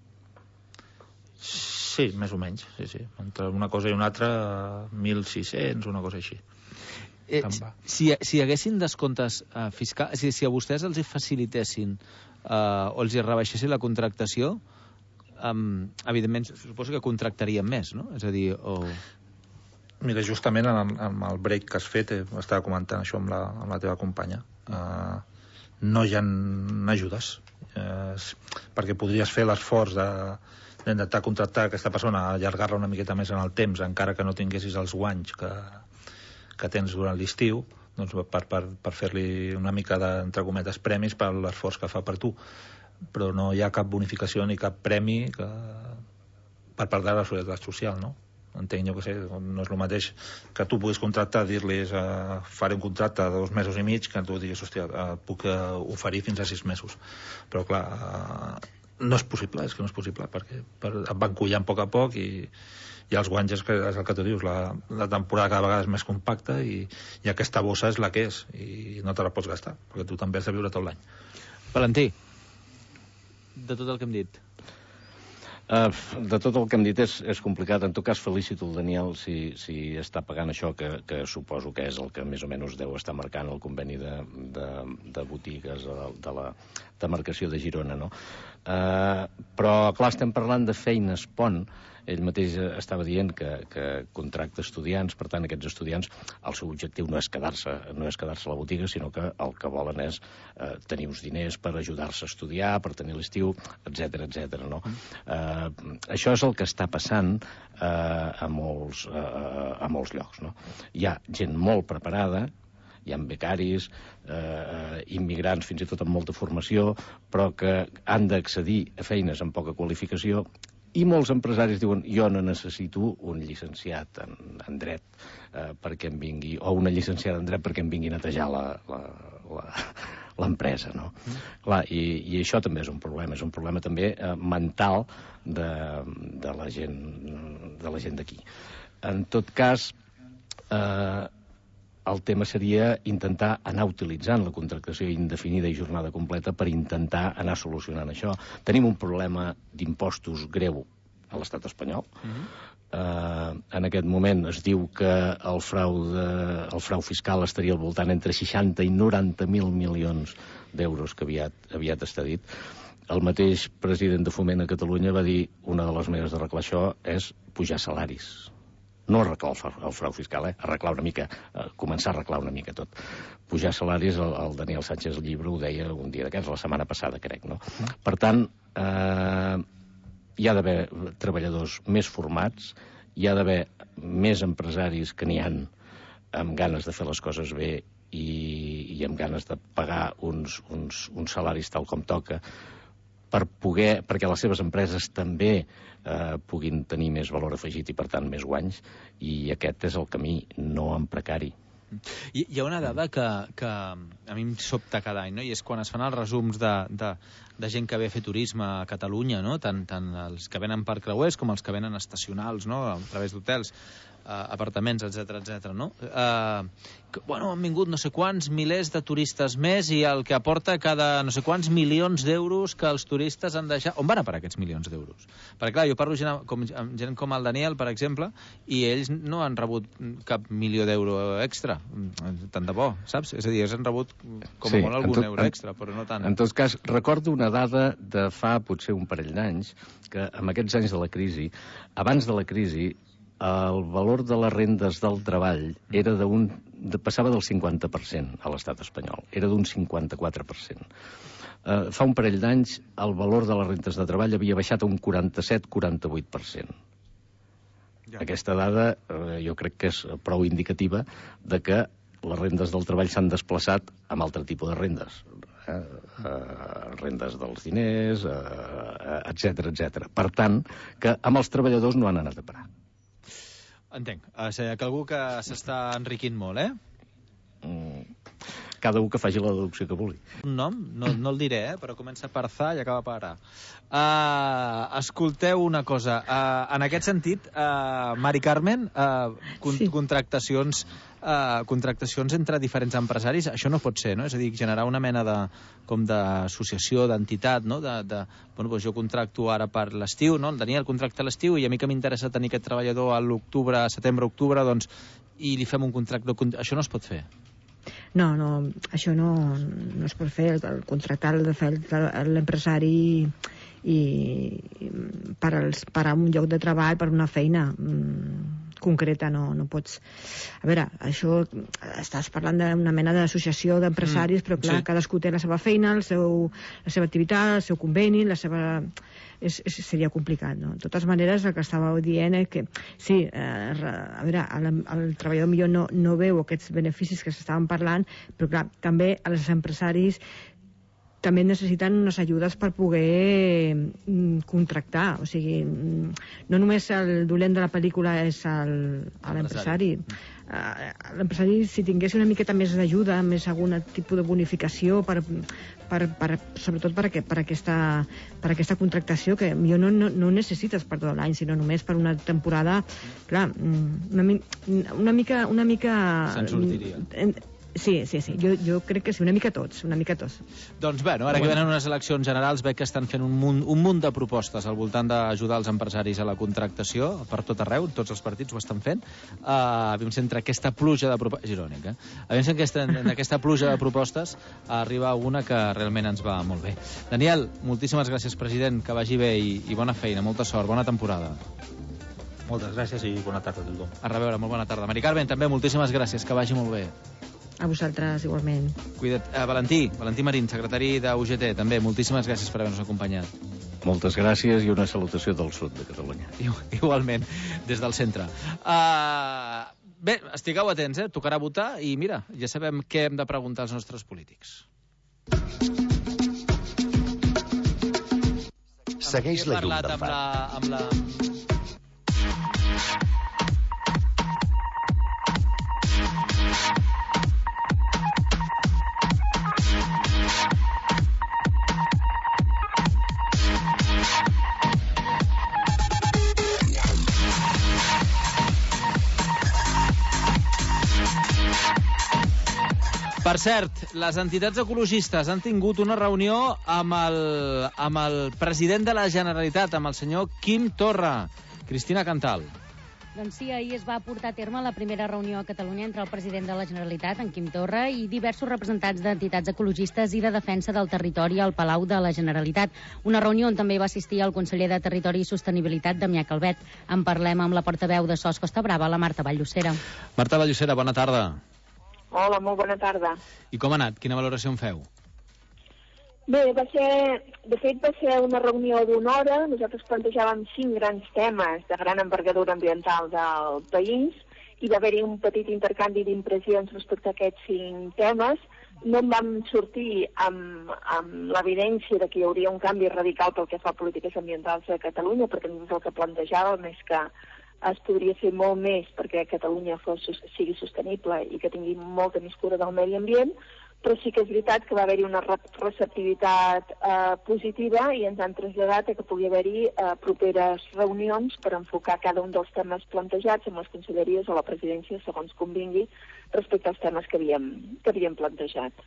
Sí, més o menys, sí, sí. Entre una cosa i una altra, mil sis-cents, una cosa així. Eh, si, si hi haguessin descomptes uh, fiscals, si, si a vostès els hi facilitessin uh, o els hi rebaixessin la contractació, um, evidentment suposo que contractarien més, no? És a dir, o... Mira, justament en, en el break que has fet, eh, estava comentant això amb la, amb la teva companya, uh, no hi ha ajudes, uh, perquè podries fer l'esforç de d'intentar contractar aquesta persona, allargar-la una miqueta més en el temps, encara que no tinguessis els guanys que, que tens durant l'estiu, doncs per, per, per fer-li una mica de, entre cometes, premis per l'esforç que fa per tu. Però no hi ha cap bonificació ni cap premi que, per part de la Seguretat Social, no? Entenc, jo que sé, no és el mateix que tu puguis contractar, dir-los uh, faré un contracte de dos mesos i mig, que tu diguis, hòstia, uh, puc uh, oferir fins a sis mesos. Però clar, uh, no és possible, és que no és possible, perquè per, et van collant a poc a poc i, i els guanys és, que, és el que tu dius, la, la temporada cada vegada és més compacta i, i aquesta bossa és la que és i no te la pots gastar, perquè tu també has de viure tot l'any. Valentí, de tot el que hem dit. Uh, de tot el que hem dit és, és complicat. En tot cas, felicito el Daniel si, si està pagant això, que, que suposo que és el que més o menys deu estar marcant el conveni de, de, de botigues de, de la demarcació de Girona, no? Uh, però, clar, estem parlant de feines pont. Ell mateix estava dient que, que contracta estudiants, per tant, aquests estudiants, el seu objectiu no és quedar-se no és quedar-se a la botiga, sinó que el que volen és eh, tenir uns diners per ajudar-se a estudiar, per tenir l'estiu, etcètera, etcètera, no? Eh, això és el que està passant eh, a, molts, eh, a molts llocs, no? Hi ha gent molt preparada, hi ha becaris, eh, immigrants fins i tot amb molta formació, però que han d'accedir a feines amb poca qualificació. I molts empresaris diuen, jo no necessito un llicenciat en, en dret eh, perquè em vingui, o una llicenciada en dret perquè em vingui a netejar l'empresa, no? Mm. Clar, i, i això també és un problema, és un problema també eh, mental de, de la gent de la gent d'aquí. En tot cas, eh, el tema seria intentar anar utilitzant la contractació indefinida i jornada completa per intentar anar solucionant això. Tenim un problema d'impostos greu a l'estat espanyol. Mm-hmm. Uh, en aquest moment es diu que el frau, de, el frau fiscal estaria al voltant entre seixanta i noranta mil milions d'euros, que aviat, aviat està dit. El mateix president de Foment a Catalunya va dir una de les maneres d'arreglar això és pujar salaris. No arreglar el frau fiscal, eh? Arreglar una mica, eh, començar a arreglar una mica tot. Pujar salaris, el, el Daniel Sánchez Llibre ho deia un dia d'aquests, la setmana passada, crec, no? Mm. Per tant, eh, hi ha d'haver treballadors més formats, hi ha d'haver més empresaris que n'hi han amb ganes de fer les coses bé i, i amb ganes de pagar uns, uns, uns salaris tal com toca, per poder, perquè les seves empreses també eh, puguin tenir més valor afegit i, per tant, més guanys, i aquest és el camí, no en precari. Hi, hi ha una dada que, que a mi em sobta cada any, no? I és quan es fan els resums de, de, de gent que ve a fer turisme a Catalunya, no? Tant, tant els que venen per creuers com els que venen estacionals, no? A través d'hotels, eh, apartaments, etcètera, etcètera, no? Eh, que, bueno, han vingut no sé quants milers de turistes més i el que aporta cada no sé quants milions d'euros que els turistes han deixat... On van a parar aquests milions d'euros? Perquè, clar, jo parlo gent com, amb gent com el Daniel, per exemple, i ells no han rebut cap milió d'euro extra. Tant de bo, saps? És a dir, ells han rebut com sí, a molt algun tot, euro extra, però no tant. En tot cas, recordo una dada de fa potser un parell d'anys, que en aquests anys de la crisi, abans de la crisi, el valor de les rendes del treball era d'un, de, passava del cinquanta per cent a l'estat espanyol, era d'un cinquanta-quatre per cent. Uh, fa un parell d'anys el valor de les rendes de treball havia baixat a un quaranta-set quaranta-vuit per cent. Ja. Aquesta dada uh, jo crec que és prou indicativa de que les rendes del treball s'han desplaçat amb altre tipus de rendes. Eh? Uh, rendes dels diners, uh, etcètera, etcètera. Per tant, que amb els treballadors no han anat a parar. Entenc. O sigui, que algú que s'està enriquint molt, eh? Mm. Cada un que faci la deducció que vulgui. Un nom? No, no el diré, eh? Però comença per za i acaba per a. Uh, escolteu una cosa. Uh, en aquest sentit, uh, Mari Carmen, uh, con sí. contractacions uh, contractacions entre diferents empresaris, això no pot ser, no? És a dir, generar una mena de com d'associació, d'entitat, no? De, de, bueno, doncs jo contracto ara per l'estiu, no? El Daniel contracta l'estiu i a mi que m'interessa tenir aquest treballador a l'octubre, setembre-octubre, doncs, i li fem un contracte. Això no es pot fer. No, no, això no, no es pot fer. El contractar el de fer l'empresari i, i per, als, per a un lloc de treball, per una feina mm, concreta, no, no pots... A veure, això estàs parlant d'una mena d'associació d'empresaris, mm, però clar, sí. Cadascú té la seva feina, el seu, la seva activitat, el seu conveni, la seva... És, és, seria complicat, no? De totes maneres, el que estàveu dient és que sí, eh, a veure, el, el treballador millor no, no veu aquests beneficis que s'estaven parlant, però clar, també els empresaris també necessiten unes ajudes per poder mm, contractar, o sigui, mm, no només el dolent de la pel·lícula és l'empresari. Uh, l'empresari, si tingués una miqueta més d'ajuda, més algun tipus de bonificació per, per, per, sobretot per, aquest, per, aquesta, per aquesta contractació, que millor no, no, no necessites per tot l'any, sinó només per una temporada, clar, una, una mica... Una mica se'n sortiria. Sí, sí, sí. Jo, jo crec que sí, una mica tots, una mica tots. Doncs bé, no? Ara que venen unes eleccions generals, veig que estan fent un munt, un munt de propostes al voltant d'ajudar els empresaris a la contractació per tot arreu, tots els partits ho estan fent. Uh, aviam si entre aquesta pluja de propostes... És irònic, eh? Aviam si aquesta, en aquesta pluja de propostes arriba una que realment ens va molt bé. Daniel, moltíssimes gràcies, president, que vagi bé i, i bona feina, molta sort, bona temporada. Moltes gràcies i bona tarda a tothom. A reveure, molt bona tarda. Mari Carmen, també moltíssimes gràcies, que vagi molt bé. A vosaltres, igualment. Cuida't. Uh, Valentí, Valentí Marín, secretari de U G T, també, moltíssimes gràcies per haver-nos acompanyat. Moltes gràcies i una salutació del sud de Catalunya. Igualment, des del centre. Uh, bé, estigueu atents, eh? Tocarà votar i, mira, ja sabem què hem de preguntar als nostres polítics. Segueix la llum del far. Amb la... Per cert, les entitats ecologistes han tingut una reunió amb el, amb el president de la Generalitat, amb el senyor Quim Torra. Cristina Cantal. Doncs sí, ahir es va portar a terme la primera reunió a Catalunya entre el president de la Generalitat, en Quim Torra, i diversos representants d'entitats ecologistes i de defensa del territori al Palau de la Generalitat. Una reunió on també va assistir el conseller de Territori i Sostenibilitat, Damià Calvet. En parlem amb la portaveu de S O S Costa Brava, la Marta Vallocera. Marta Vallocera, bona tarda. Hola, molt bona tarda. I com ha anat? Quina valoració en feu? Bé, va ser, de fet va ser una reunió d'una hora. Nosaltres plantejàvem cinc grans temes de gran envergadura ambiental del país i va haver-hi un petit intercanvi d'impressions respecte a aquests cinc temes. No en vam sortir amb, amb l'evidència de que hi hauria un canvi radical pel que fa a polítiques ambientals a Catalunya, perquè nosaltres el que plantejàvem és que es podria fer molt més perquè Catalunya fos, sigui sostenible i que tingui molta més cura del medi ambient, però sí que és veritat que va haver-hi una receptivitat eh, positiva i ens han traslladat a que pugui haver-hi eh, properes reunions per enfocar cada un dels temes plantejats amb les conselleries o la presidència, segons convingui, respecte als temes que havíem, que havíem plantejat.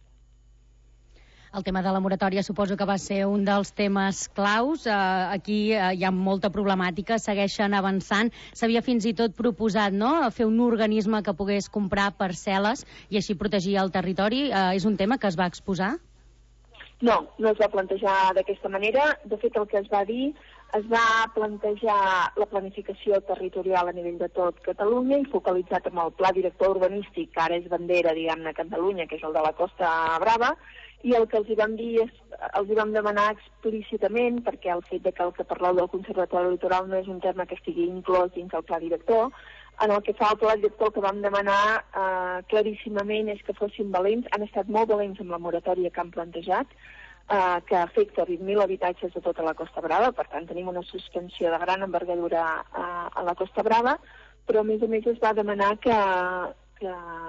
El tema de la moratòria suposo que va ser un dels temes claus. Uh, aquí uh, hi ha molta problemàtica, segueixen avançant. S'havia fins i tot proposat, no?, fer un organisme que pogués comprar parcel·les i així protegir el territori. Uh, és un tema que es va exposar? No, no es va plantejar d'aquesta manera. De fet, el que es va dir, es va plantejar la planificació territorial a nivell de tot Catalunya i focalitzat amb el pla director urbanístic, que ara és bandera, diguem-ne, a Catalunya, que és el de la Costa Brava, i el que els hi vam dir és, els hi vam demanar explícitament, perquè el fet de que el que parleu del Conservatori Litoral no és un tema que estigui inclòs dins del pla director. En el que fa el pla director, el que vam demanar eh, claríssimament és que fossin valents. Han estat molt valents amb la moratòria que han plantejat, eh, que afecta vint mil habitatges de tota la Costa Brava, per tant tenim una suspensió de gran envergadura eh, a la Costa Brava, però a més a més es va demanar que que,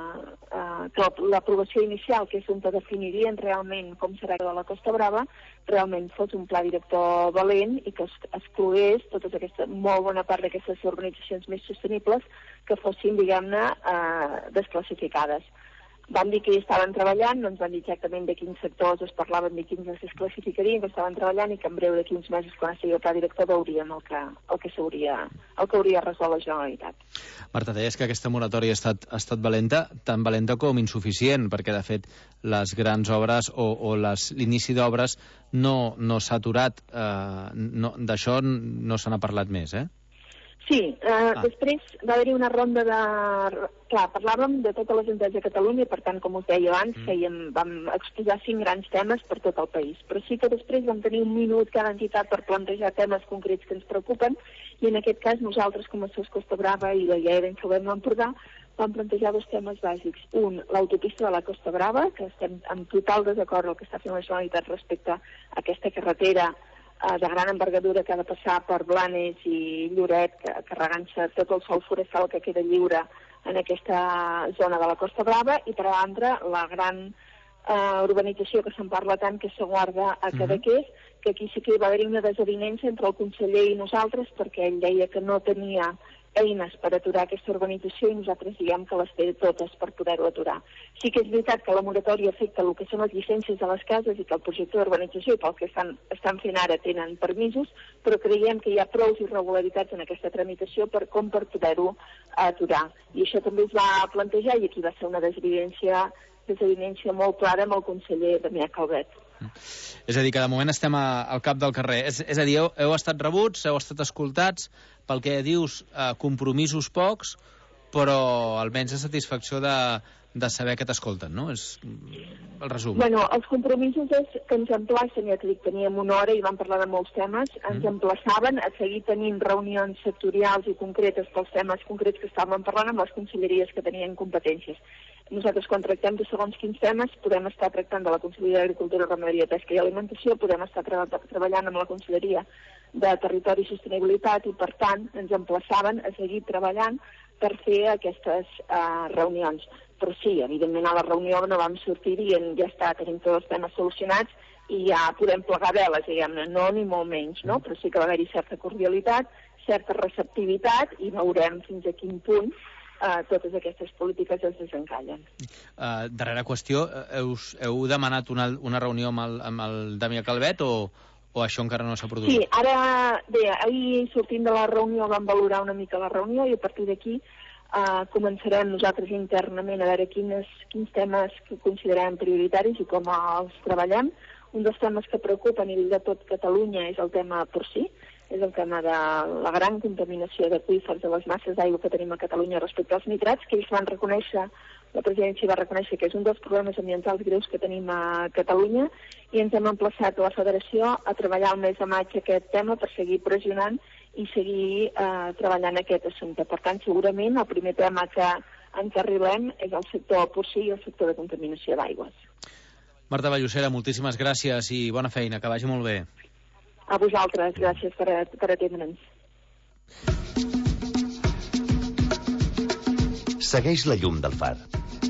eh, que l'aprovació inicial, que és on definirien realment com serà de la Costa Brava, realment fos un pla director valent i que es exclogués tota aquesta, molt bona part d'aquestes organitzacions més sostenibles que fossin, diguem-ne, eh, desclassificades. Vam dir que hi estaven treballant, no ens van dir exactament de quins sectors es parlaven, de quins es classificarien, que estaven treballant i que en breu de quins mesos, quan estigui el pla director, veuríem el que, el que s'hauria, el que hauria resolt la Generalitat. Marta, deies que aquesta moratòria ha estat, ha estat valenta, tan valenta com insuficient, perquè de fet les grans obres o, o l'inici d'obres no, no s'ha aturat, eh, no, d'això no se n'ha parlat més, eh? Sí, eh, ah. després va haver-hi una ronda de... Clar, parlàvem de totes les entitats de Catalunya, per tant, com us deia abans, mm. fèiem, vam exposar cinc grans temes per tot el país. Però sí que després vam tenir un minut cada entitat per plantejar temes concrets que ens preocupen, i en aquest cas nosaltres, com a S O S Costa Brava i la I A E d'Empordà, l'Empordà, vam plantejar dos temes bàsics. Un, l'autopista de la Costa Brava, que estem en total desacord amb el que està fent la Generalitat respecte a aquesta carretera de gran envergadura que ha de passar per Blanes i Lloret, carregant-se tot el sòl forestal que queda lliure en aquesta zona de la Costa Brava, i per l'altra la gran uh, urbanització que se'n parla tant, que se guarda a Cadaqués, que aquí sí que va haver-hi una desavinença entre el conseller i nosaltres, perquè ell deia que no tenia eines per aturar aquesta urbanització i nosaltres diguem que les té totes per poder-ho aturar. Sí que és veritat que la moratòria afecta el que són les llicències de les cases i que el projecte d'urbanització i pel que estan, estan fent ara tenen permisos, però creiem que hi ha prou irregularitats en aquesta tramitació per com per poder-ho aturar. I això també es va plantejar i aquí va ser una desavinència, desavinència molt clara amb el conseller Damià Calvet. És a dir, que de moment estem a, al cap del carrer. És, és a dir, heu, heu estat rebuts, heu estat escoltats, pel que dius, eh, compromisos pocs, però almenys la satisfacció de, de saber que t'escolten, no? És el resum. Bueno, els compromisos és que ens emplacen, ja t'ho dic, teníem una hora i vam parlar de molts temes, ens mm. emplaçaven a seguir tenint reunions sectorials i concretes pels temes concrets que estàvem parlant amb les conselleries que tenien competències. Nosaltres, quan tractem de segons quins temes, podem estar tractant de la Conselleria d'Agricultura, Ramaderia, Pesca i Alimentació, podem estar tra treballant amb la Conselleria de Territori i Sostenibilitat i, per tant, ens emplaçaven a seguir treballant per fer aquestes uh, reunions. Però sí, evidentment, a la reunió no vam sortir dient ja està, tenim tots els temes solucionats i ja podem plegar veles, diguem-ne, no ni molt menys, no? Però sí que va haver-hi certa cordialitat, certa receptivitat i veurem fins a quin punt Uh, totes aquestes polítiques es desencallen. Uh, darrera qüestió, heu, heu demanat una, una reunió amb el, amb el Damià Calvet o, o això encara no s'ha produït? Sí, ara, bé, ahir sortint de la reunió vam valorar una mica la reunió i a partir d'aquí uh, començarem nosaltres internament a veure quines, quins temes que considerem prioritaris i com els treballem. Un dels temes que preocupa a nivell de tot Catalunya és el tema porcí, és el tema de la gran contaminació d'aqüífers de les masses d'aigua que tenim a Catalunya respecte als nitrats, que ells van reconèixer, la presidència va reconèixer que és un dels problemes ambientals greus que tenim a Catalunya i ens hem emplaçat a la Federació a treballar el mes de maig aquest tema per seguir pressionant i seguir eh, treballant aquest assumpte. Per tant, segurament el primer tema que ens arribem és el sector porcí i el sector de contaminació d'aigües. Marta Vallocera, moltíssimes gràcies i bona feina, que vagi molt bé. A vosaltres, gràcies per, per atendre'ns. Segueix la llum del far.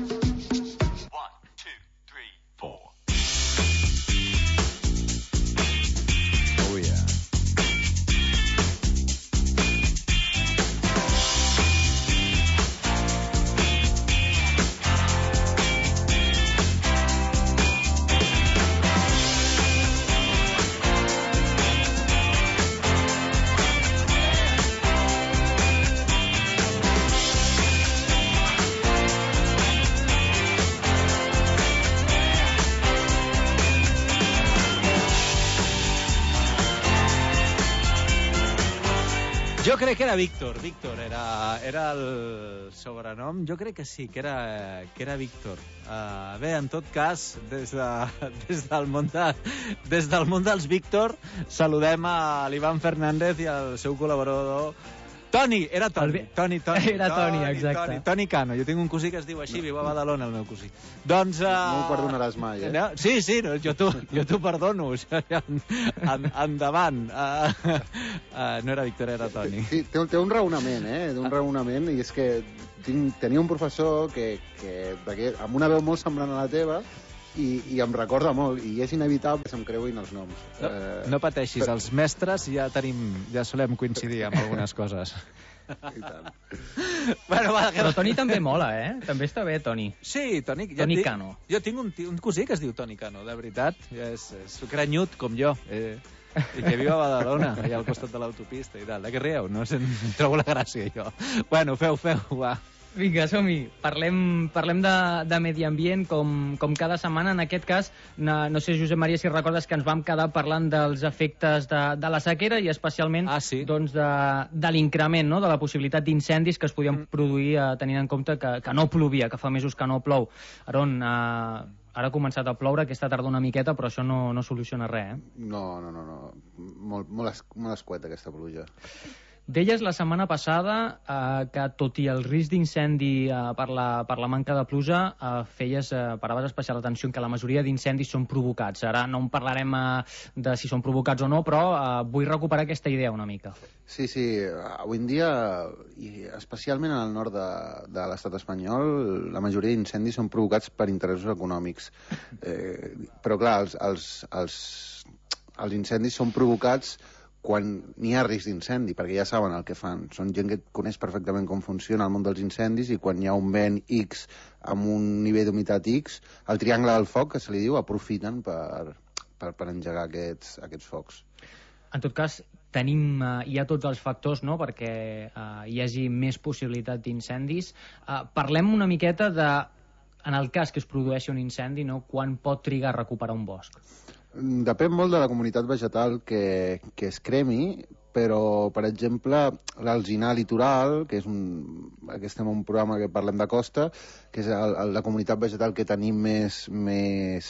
Jo crec que era Víctor, Víctor era, era el sobrenom, jo crec que sí, que era, que era Víctor. Uh, bé, en tot cas, des, de, des, del món de, des del món dels Víctor, saludem a l'Ivan Fernández i al seu col·laborador Toni, era Toni, Toni, Toni, era Toni, exacte. Toni, Toni Cano, jo tinc un cosí que es diu així, viu a Badalona, el meu cosí. Doncs... Uh, no ho perdonaràs mai, eh? No, sí, sí, no, jo t'ho perdono, en, en, endavant. Uh, uh, no era Víctor, era Toni. Sí, té, té un raonament, eh? Un raonament, i és que tinc, tenia un professor que, que, que amb una veu molt semblant a la teva, I, i em recorda molt, i és inevitable que se'm creuin els noms. No, eh, no pateixis, però... els mestres ja tenim, ja solem coincidir amb algunes coses. I tant. Bueno, va, que... Però Toni també mola, eh? També està bé, Toni. Sí, Toni... Toni ja Cano. Tinc, jo tinc un, un cosí que es diu Toni Cano, de veritat. És, és cranyut, com jo. Eh, I que viu a Badalona, allà al costat de l'autopista i tal. De què rieu? No se'n trobo la gràcia, jo. Bueno, feu, feu, va. Vinga, som-hi. Parlem, parlem de, de medi ambient com, com cada setmana. En aquest cas, no, no sé, Josep Maria, si recordes que ens vam quedar parlant dels efectes de, de la sequera i especialment ah, sí? doncs de, de l'increment, no?, de la possibilitat d'incendis que es podien produir eh, tenint en compte que, que no plovia, que fa mesos que no plou. Aron, eh, ara ha començat a ploure aquesta tarda una miqueta, però això no, no soluciona res, eh? No, no, no, no. Molt, molt, es, molt escueta aquesta pluja. Deies la setmana passada eh, que, tot i el risc d'incendi eh, per, la, per la manca de pluja, eh, feies, eh, paraves especial atenció en que la majoria d'incendis són provocats. Ara no en parlarem eh, de si són provocats o no, però eh, vull recuperar aquesta idea una mica. Sí, sí. Avui en dia, i especialment al nord de, de l'estat espanyol, la majoria d'incendis són provocats per interessos econòmics. Eh, però, clar, els, els, els, els incendis són provocats quan n'hi ha risc d'incendi, perquè ja saben el que fan. Són gent que coneix perfectament com funciona el món dels incendis, i quan hi ha un vent X amb un nivell d'humitat X, el triangle del foc, que se li diu, aprofiten per, per, per engegar aquests, aquests focs. En tot cas, tenim, eh, hi ha tots els factors, no?, perquè eh, hi hagi més possibilitat d'incendis. Eh, parlem una miqueta de, en el cas que es produeixi un incendi, no?, quan pot trigar a recuperar un bosc. Depèn molt de la comunitat vegetal que, que es cremi, però, per exemple, l'alzinar litoral, que és un, aquí estem en un programa que parlem de costa, que és el, el, la comunitat vegetal que tenim més, més,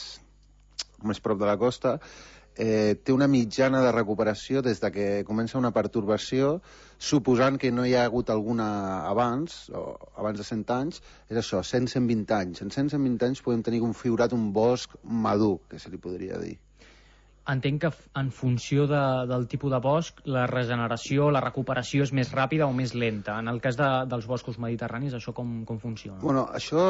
més prop de la costa, eh, té una mitjana de recuperació des de que comença una pertorbació, suposant que no hi ha hagut alguna abans, o abans de cent anys, és això, cent a cent vint anys. En cent a cent vint anys podem tenir configurat un bosc madur, que se li podria dir. Entenc que en funció de, del tipus de bosc, la regeneració, la recuperació és més ràpida o més lenta. En el cas de, dels boscos mediterranis, això com, com funciona? Bueno, això,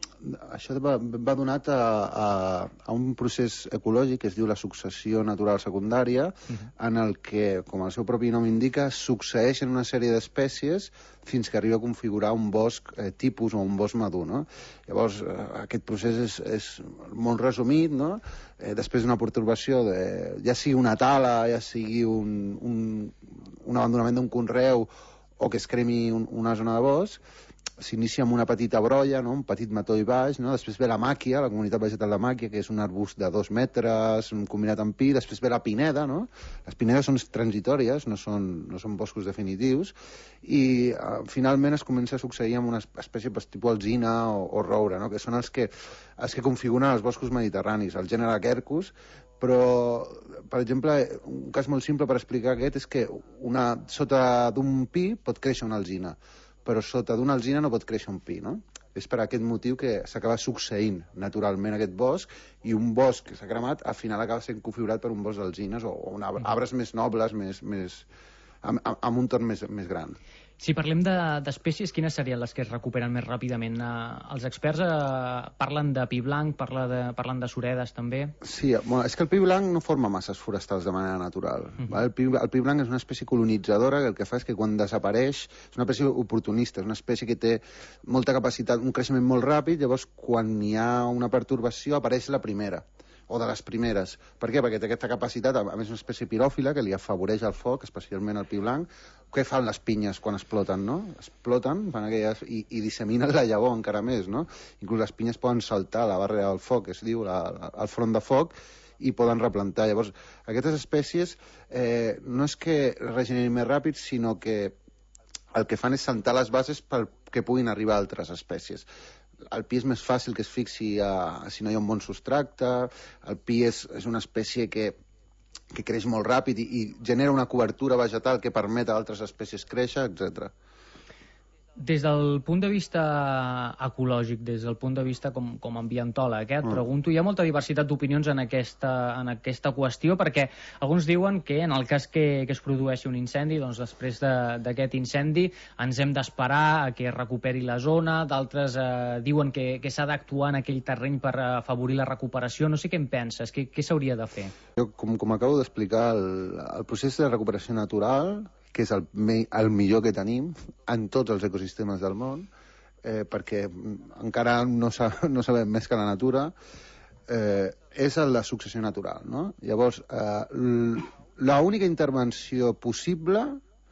això va, va donat a, a, a un procés ecològic que es diu la successió natural secundària, uh-huh. en el que, com el seu propi nom indica, succeeixen una sèrie d'espècies fins que arriba a configurar un bosc eh, tipus o un bosc madur, no? Llavors, eh, aquest procés és, és molt resumit, no? Eh, després d'una pertorbació, de, ja sigui una tala, ja sigui un, un, un abandonament d'un conreu o que es cremi un, una zona de bosc, s'inicia amb una petita brolla, no? Un petit matoll baix, no? Després ve la màquia, la comunitat vegetal de màquia, que és un arbust de dos metres, un combinat amb pi, després ve la pineda, no? Les pinedes són transitòries, no són, no són boscos definitius, i uh, finalment es comença a succeir amb una espècie tipus alzina o, o roure, no? Que són els que, els que configuren els boscos mediterranis, el gènere Quercus, però, per exemple, un cas molt simple per explicar aquest és que una, sota d'un pi pot créixer una alzina, però sota d'una alzina no pot créixer un pi, no? És per aquest motiu que s'acaba succeint naturalment aquest bosc, i un bosc que s'ha cremat al final acaba sent configurat per un bosc d'alzines o, o un arbre, arbres més nobles, més, més, amb, amb un torn més, més gran. Si parlem d'espècies, de, quines serien les que es recuperen més ràpidament? Eh, els experts eh, parlen de pi blanc, parla de, parlen de suredes també. Sí, bueno, és que el pi blanc no forma masses forestals de manera natural. Uh-huh. ¿vale? El, pi, el pi blanc és una espècie colonitzadora que el que fa és que quan desapareix és una espècie oportunista, és una espècie que té molta capacitat, un creixement molt ràpid, llavors quan hi ha una pertorbació apareix la primera, o de les primeres. Per què? Perquè té aquesta capacitat, a més una espècie piròfila que li afavoreix el foc, especialment el pi blanc. Què fan les pinyes quan exploten, no? Exploten, fan aquelles, i, i disseminen la llavor encara més, no? Inclús les pinyes poden saltar la barrera del foc, que es diu la, la, el front de foc, i poden replantar. Llavors, aquestes espècies eh, no és que regenerin més ràpid, sinó que el que fan és sentar les bases perquè puguin arribar a altres espècies. El pi és més fàcil que es fixi a, si no hi ha un bon substracte, el pi és, és una espècie que, que creix molt ràpid i, i genera una cobertura vegetal que permet a altres espècies créixer, etcètera. Des del punt de vista ecològic, des del punt de vista com, com ambientòleg, eh, et mm. pregunto, hi ha molta diversitat d'opinions en, aquesta, en aquesta qüestió, perquè alguns diuen que en el cas que, que es produeixi un incendi, doncs després d'aquest de, incendi ens hem d'esperar a que es recuperi la zona, d'altres eh, diuen que, que s'ha d'actuar en aquell terreny per afavorir la recuperació. No sé què en penses, què, què s'hauria de fer? Jo, com, com acabo d'explicar, el, el procés de recuperació natural, que és el, el millor que tenim en tots els ecosistemes del món, eh, perquè encara no, sa, no sabem més que la natura, eh, és el de successió natural, no? Llavors, eh, l'única intervenció possible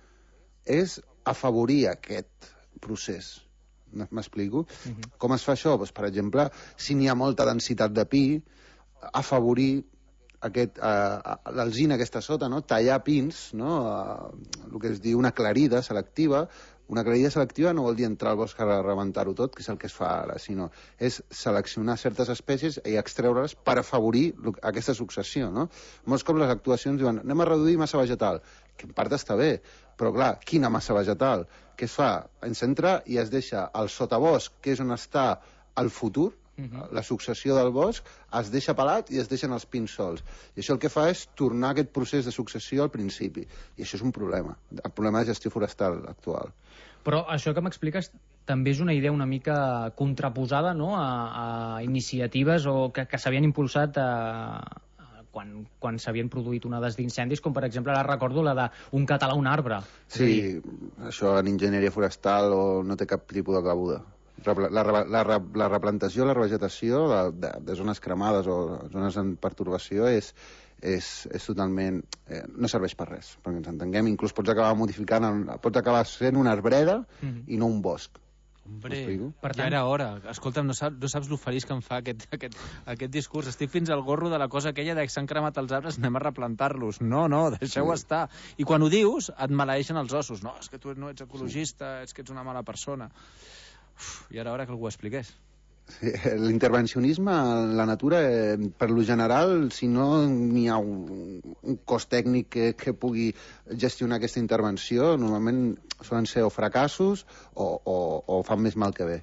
és afavorir aquest procés. M'explico? Uh-huh. Com es fa això? Pues, per exemple, si n'hi ha molta densitat de pi, afavorir aquest, uh, l'alzina aquesta sota, no? Tallar pins, no? Uh, el que es diu una aclarida selectiva. Una aclarida selectiva no vol dir entrar al bosc a rebentar-ho tot, que és el que es fa ara, sinó és seleccionar certes espècies i extreure-les per afavorir aquesta successió, no? Molts cops les actuacions diuen anem a reduir massa vegetal que en part està bé, però clar, quina massa vegetal? Què es fa? Ens entra i es deixa el sotabosc, que és on està el futur, uh-huh. la successió del bosc, es deixa pelat i es deixen els pins sols. I això el que fa és tornar aquest procés de successió al principi. I això és un problema, el problema de gestió forestal actual. Però això que m'expliques també és una idea una mica contraposada, no?, a, a iniciatives o que, que s'havien impulsat a, a, quan, quan s'havien produït onades d'incendis, com per exemple, ara recordo la d'un català un arbre. Sí, això en enginyeria forestal o no té cap tipus de cabuda. La, la, la, la replantació, la revegetació de, de, de zones cremades o zones en pertorbació és, és, és totalment... Eh, no serveix per res, perquè ens entenguem. Inclús pots acabar modificant, pots acabar sent una arbreda mm-hmm. i no un bosc. Hombre, per tant... ja era hora. Escolta'm, no saps, no saps l'oferís que em fa aquest, aquest, aquest discurs. Estic fins al gorro de la cosa aquella de que s'han cremat els arbres, anem a replantar-los. No, no, deixeu sí. estar. I quan ho dius, et maleeixen els ossos. No, és que tu no ets ecologista, sí. és que ets una mala persona. Uf, i era hora que algú ho expliqués. Sí, l'intervencionisme en la natura, eh, per lo general, si no n'hi ha un, un cos tècnic que, que pugui gestionar aquesta intervenció, normalment solen ser o fracassos o, o, o fan més mal que bé.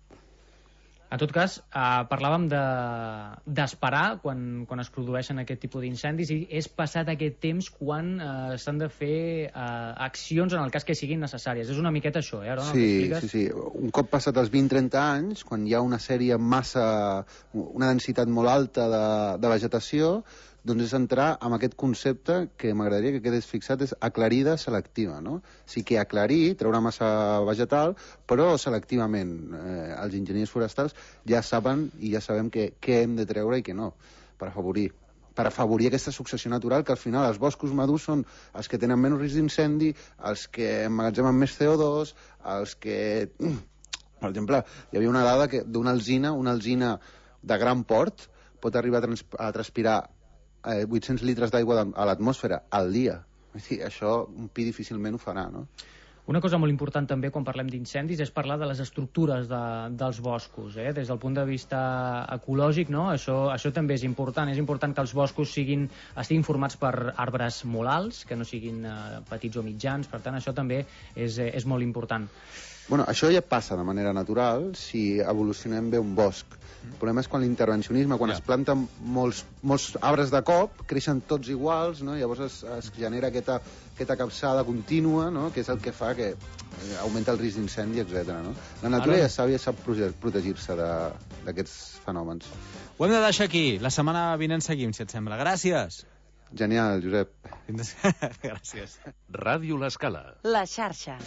En tot cas, eh, parlàvem d'esperar de, quan, quan es produeixen aquest tipus d'incendis i és passat aquest temps quan eh, s'han de fer eh, accions en el cas que siguin necessàries. És una miqueta això, eh? Ara, no? Sí, sí, sí. Un cop passat els vint trenta anys, quan hi ha una sèrie massa... una densitat molt alta de, de vegetació, doncs és entrar en aquest concepte que m'agradaria que quedés fixat, és aclarida selectiva, no? Sí que aclarir, treure massa vegetal, però selectivament. Eh, els enginyers forestals ja saben i ja sabem que, què hem de treure i què no, per afavorir per afavorir aquesta successió natural, que al final els boscos madurs són els que tenen menys risc d'incendi, els que emmagatzemen més C O dos, els que... Per exemple, hi havia una dada que d'una alzina, una alzina de gran port pot arribar a, trans a transpirar Eh, vuit-cents litres d'aigua a l'atmosfera al dia. Sí, això un pi difícilment ho farà, no? Una cosa molt important també quan parlem d'incendis és parlar de les estructures de, dels boscos, eh? Des del punt de vista ecològic, no? Això, això també és important. És important que els boscos siguin, estiguin formats per arbres molt alts, que no siguin eh, petits o mitjans, per tant això també és, eh, és molt important. Bueno, això ja passa de manera natural si evolucionem bé un bosc. El problema és quan l'intervencionisme, quan ja. es planten molts, molts arbres de cop, creixen tots iguals, no? Llavors es, es genera aquesta, aquesta capçada contínua, no? Que és el que fa que eh, augmenta el risc d'incendi, etcètera. No? La natura Ara... ja sap, ja sap protegir-se d'aquests fenòmens. Ho hem de deixar aquí. La setmana vinent seguim, si et sembla. Gràcies. Genial, Josep. Gràcies. Ràdio L'Escala. La xarxa.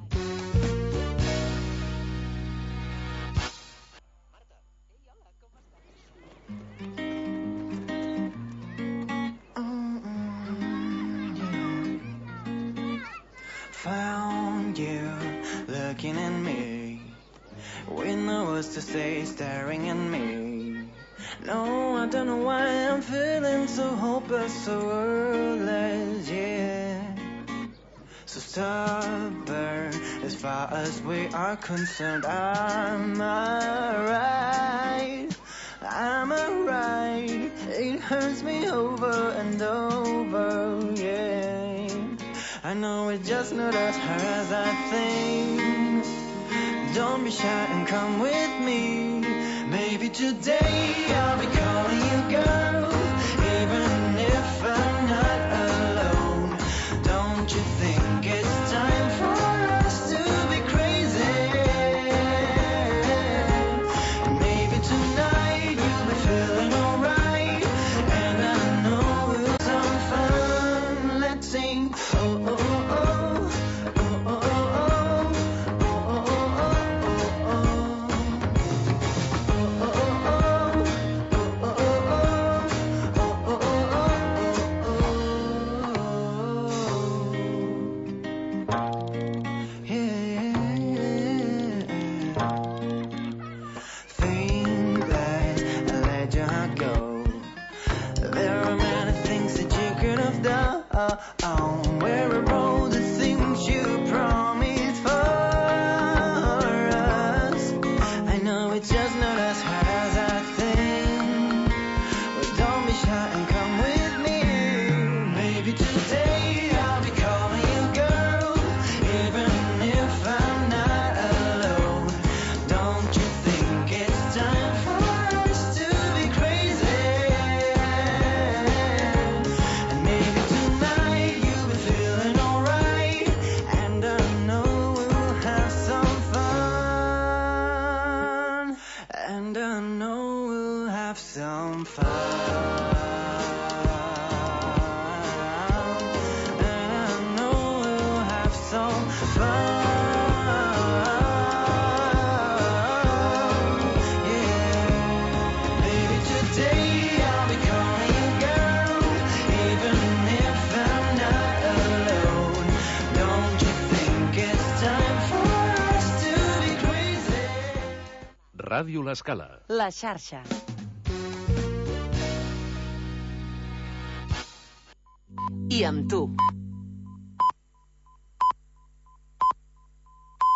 Found you looking at me with no words to say, staring at me. No, I don't know why I'm feeling so hopeless, so wordless, yeah. So stubborn as far as we are concerned. I'm alright, I'm alright. It hurts me over and over, yeah. I know it's just not as hard as I think. Don't be shy and come with me. Maybe today I'll be calling you girl, even if I'm not alone. Don't you think it's time for us to be crazy? Maybe tonight you'll be feeling alright, and I know we'll have some fun. Let's sing. Oh, oh. no fun. Yeah, maybe today I'll be calling you girl, even if I'm not alone. Don't you think it's time for us to be crazy? Ràdio L'Escala. La xarxa. I amb tu.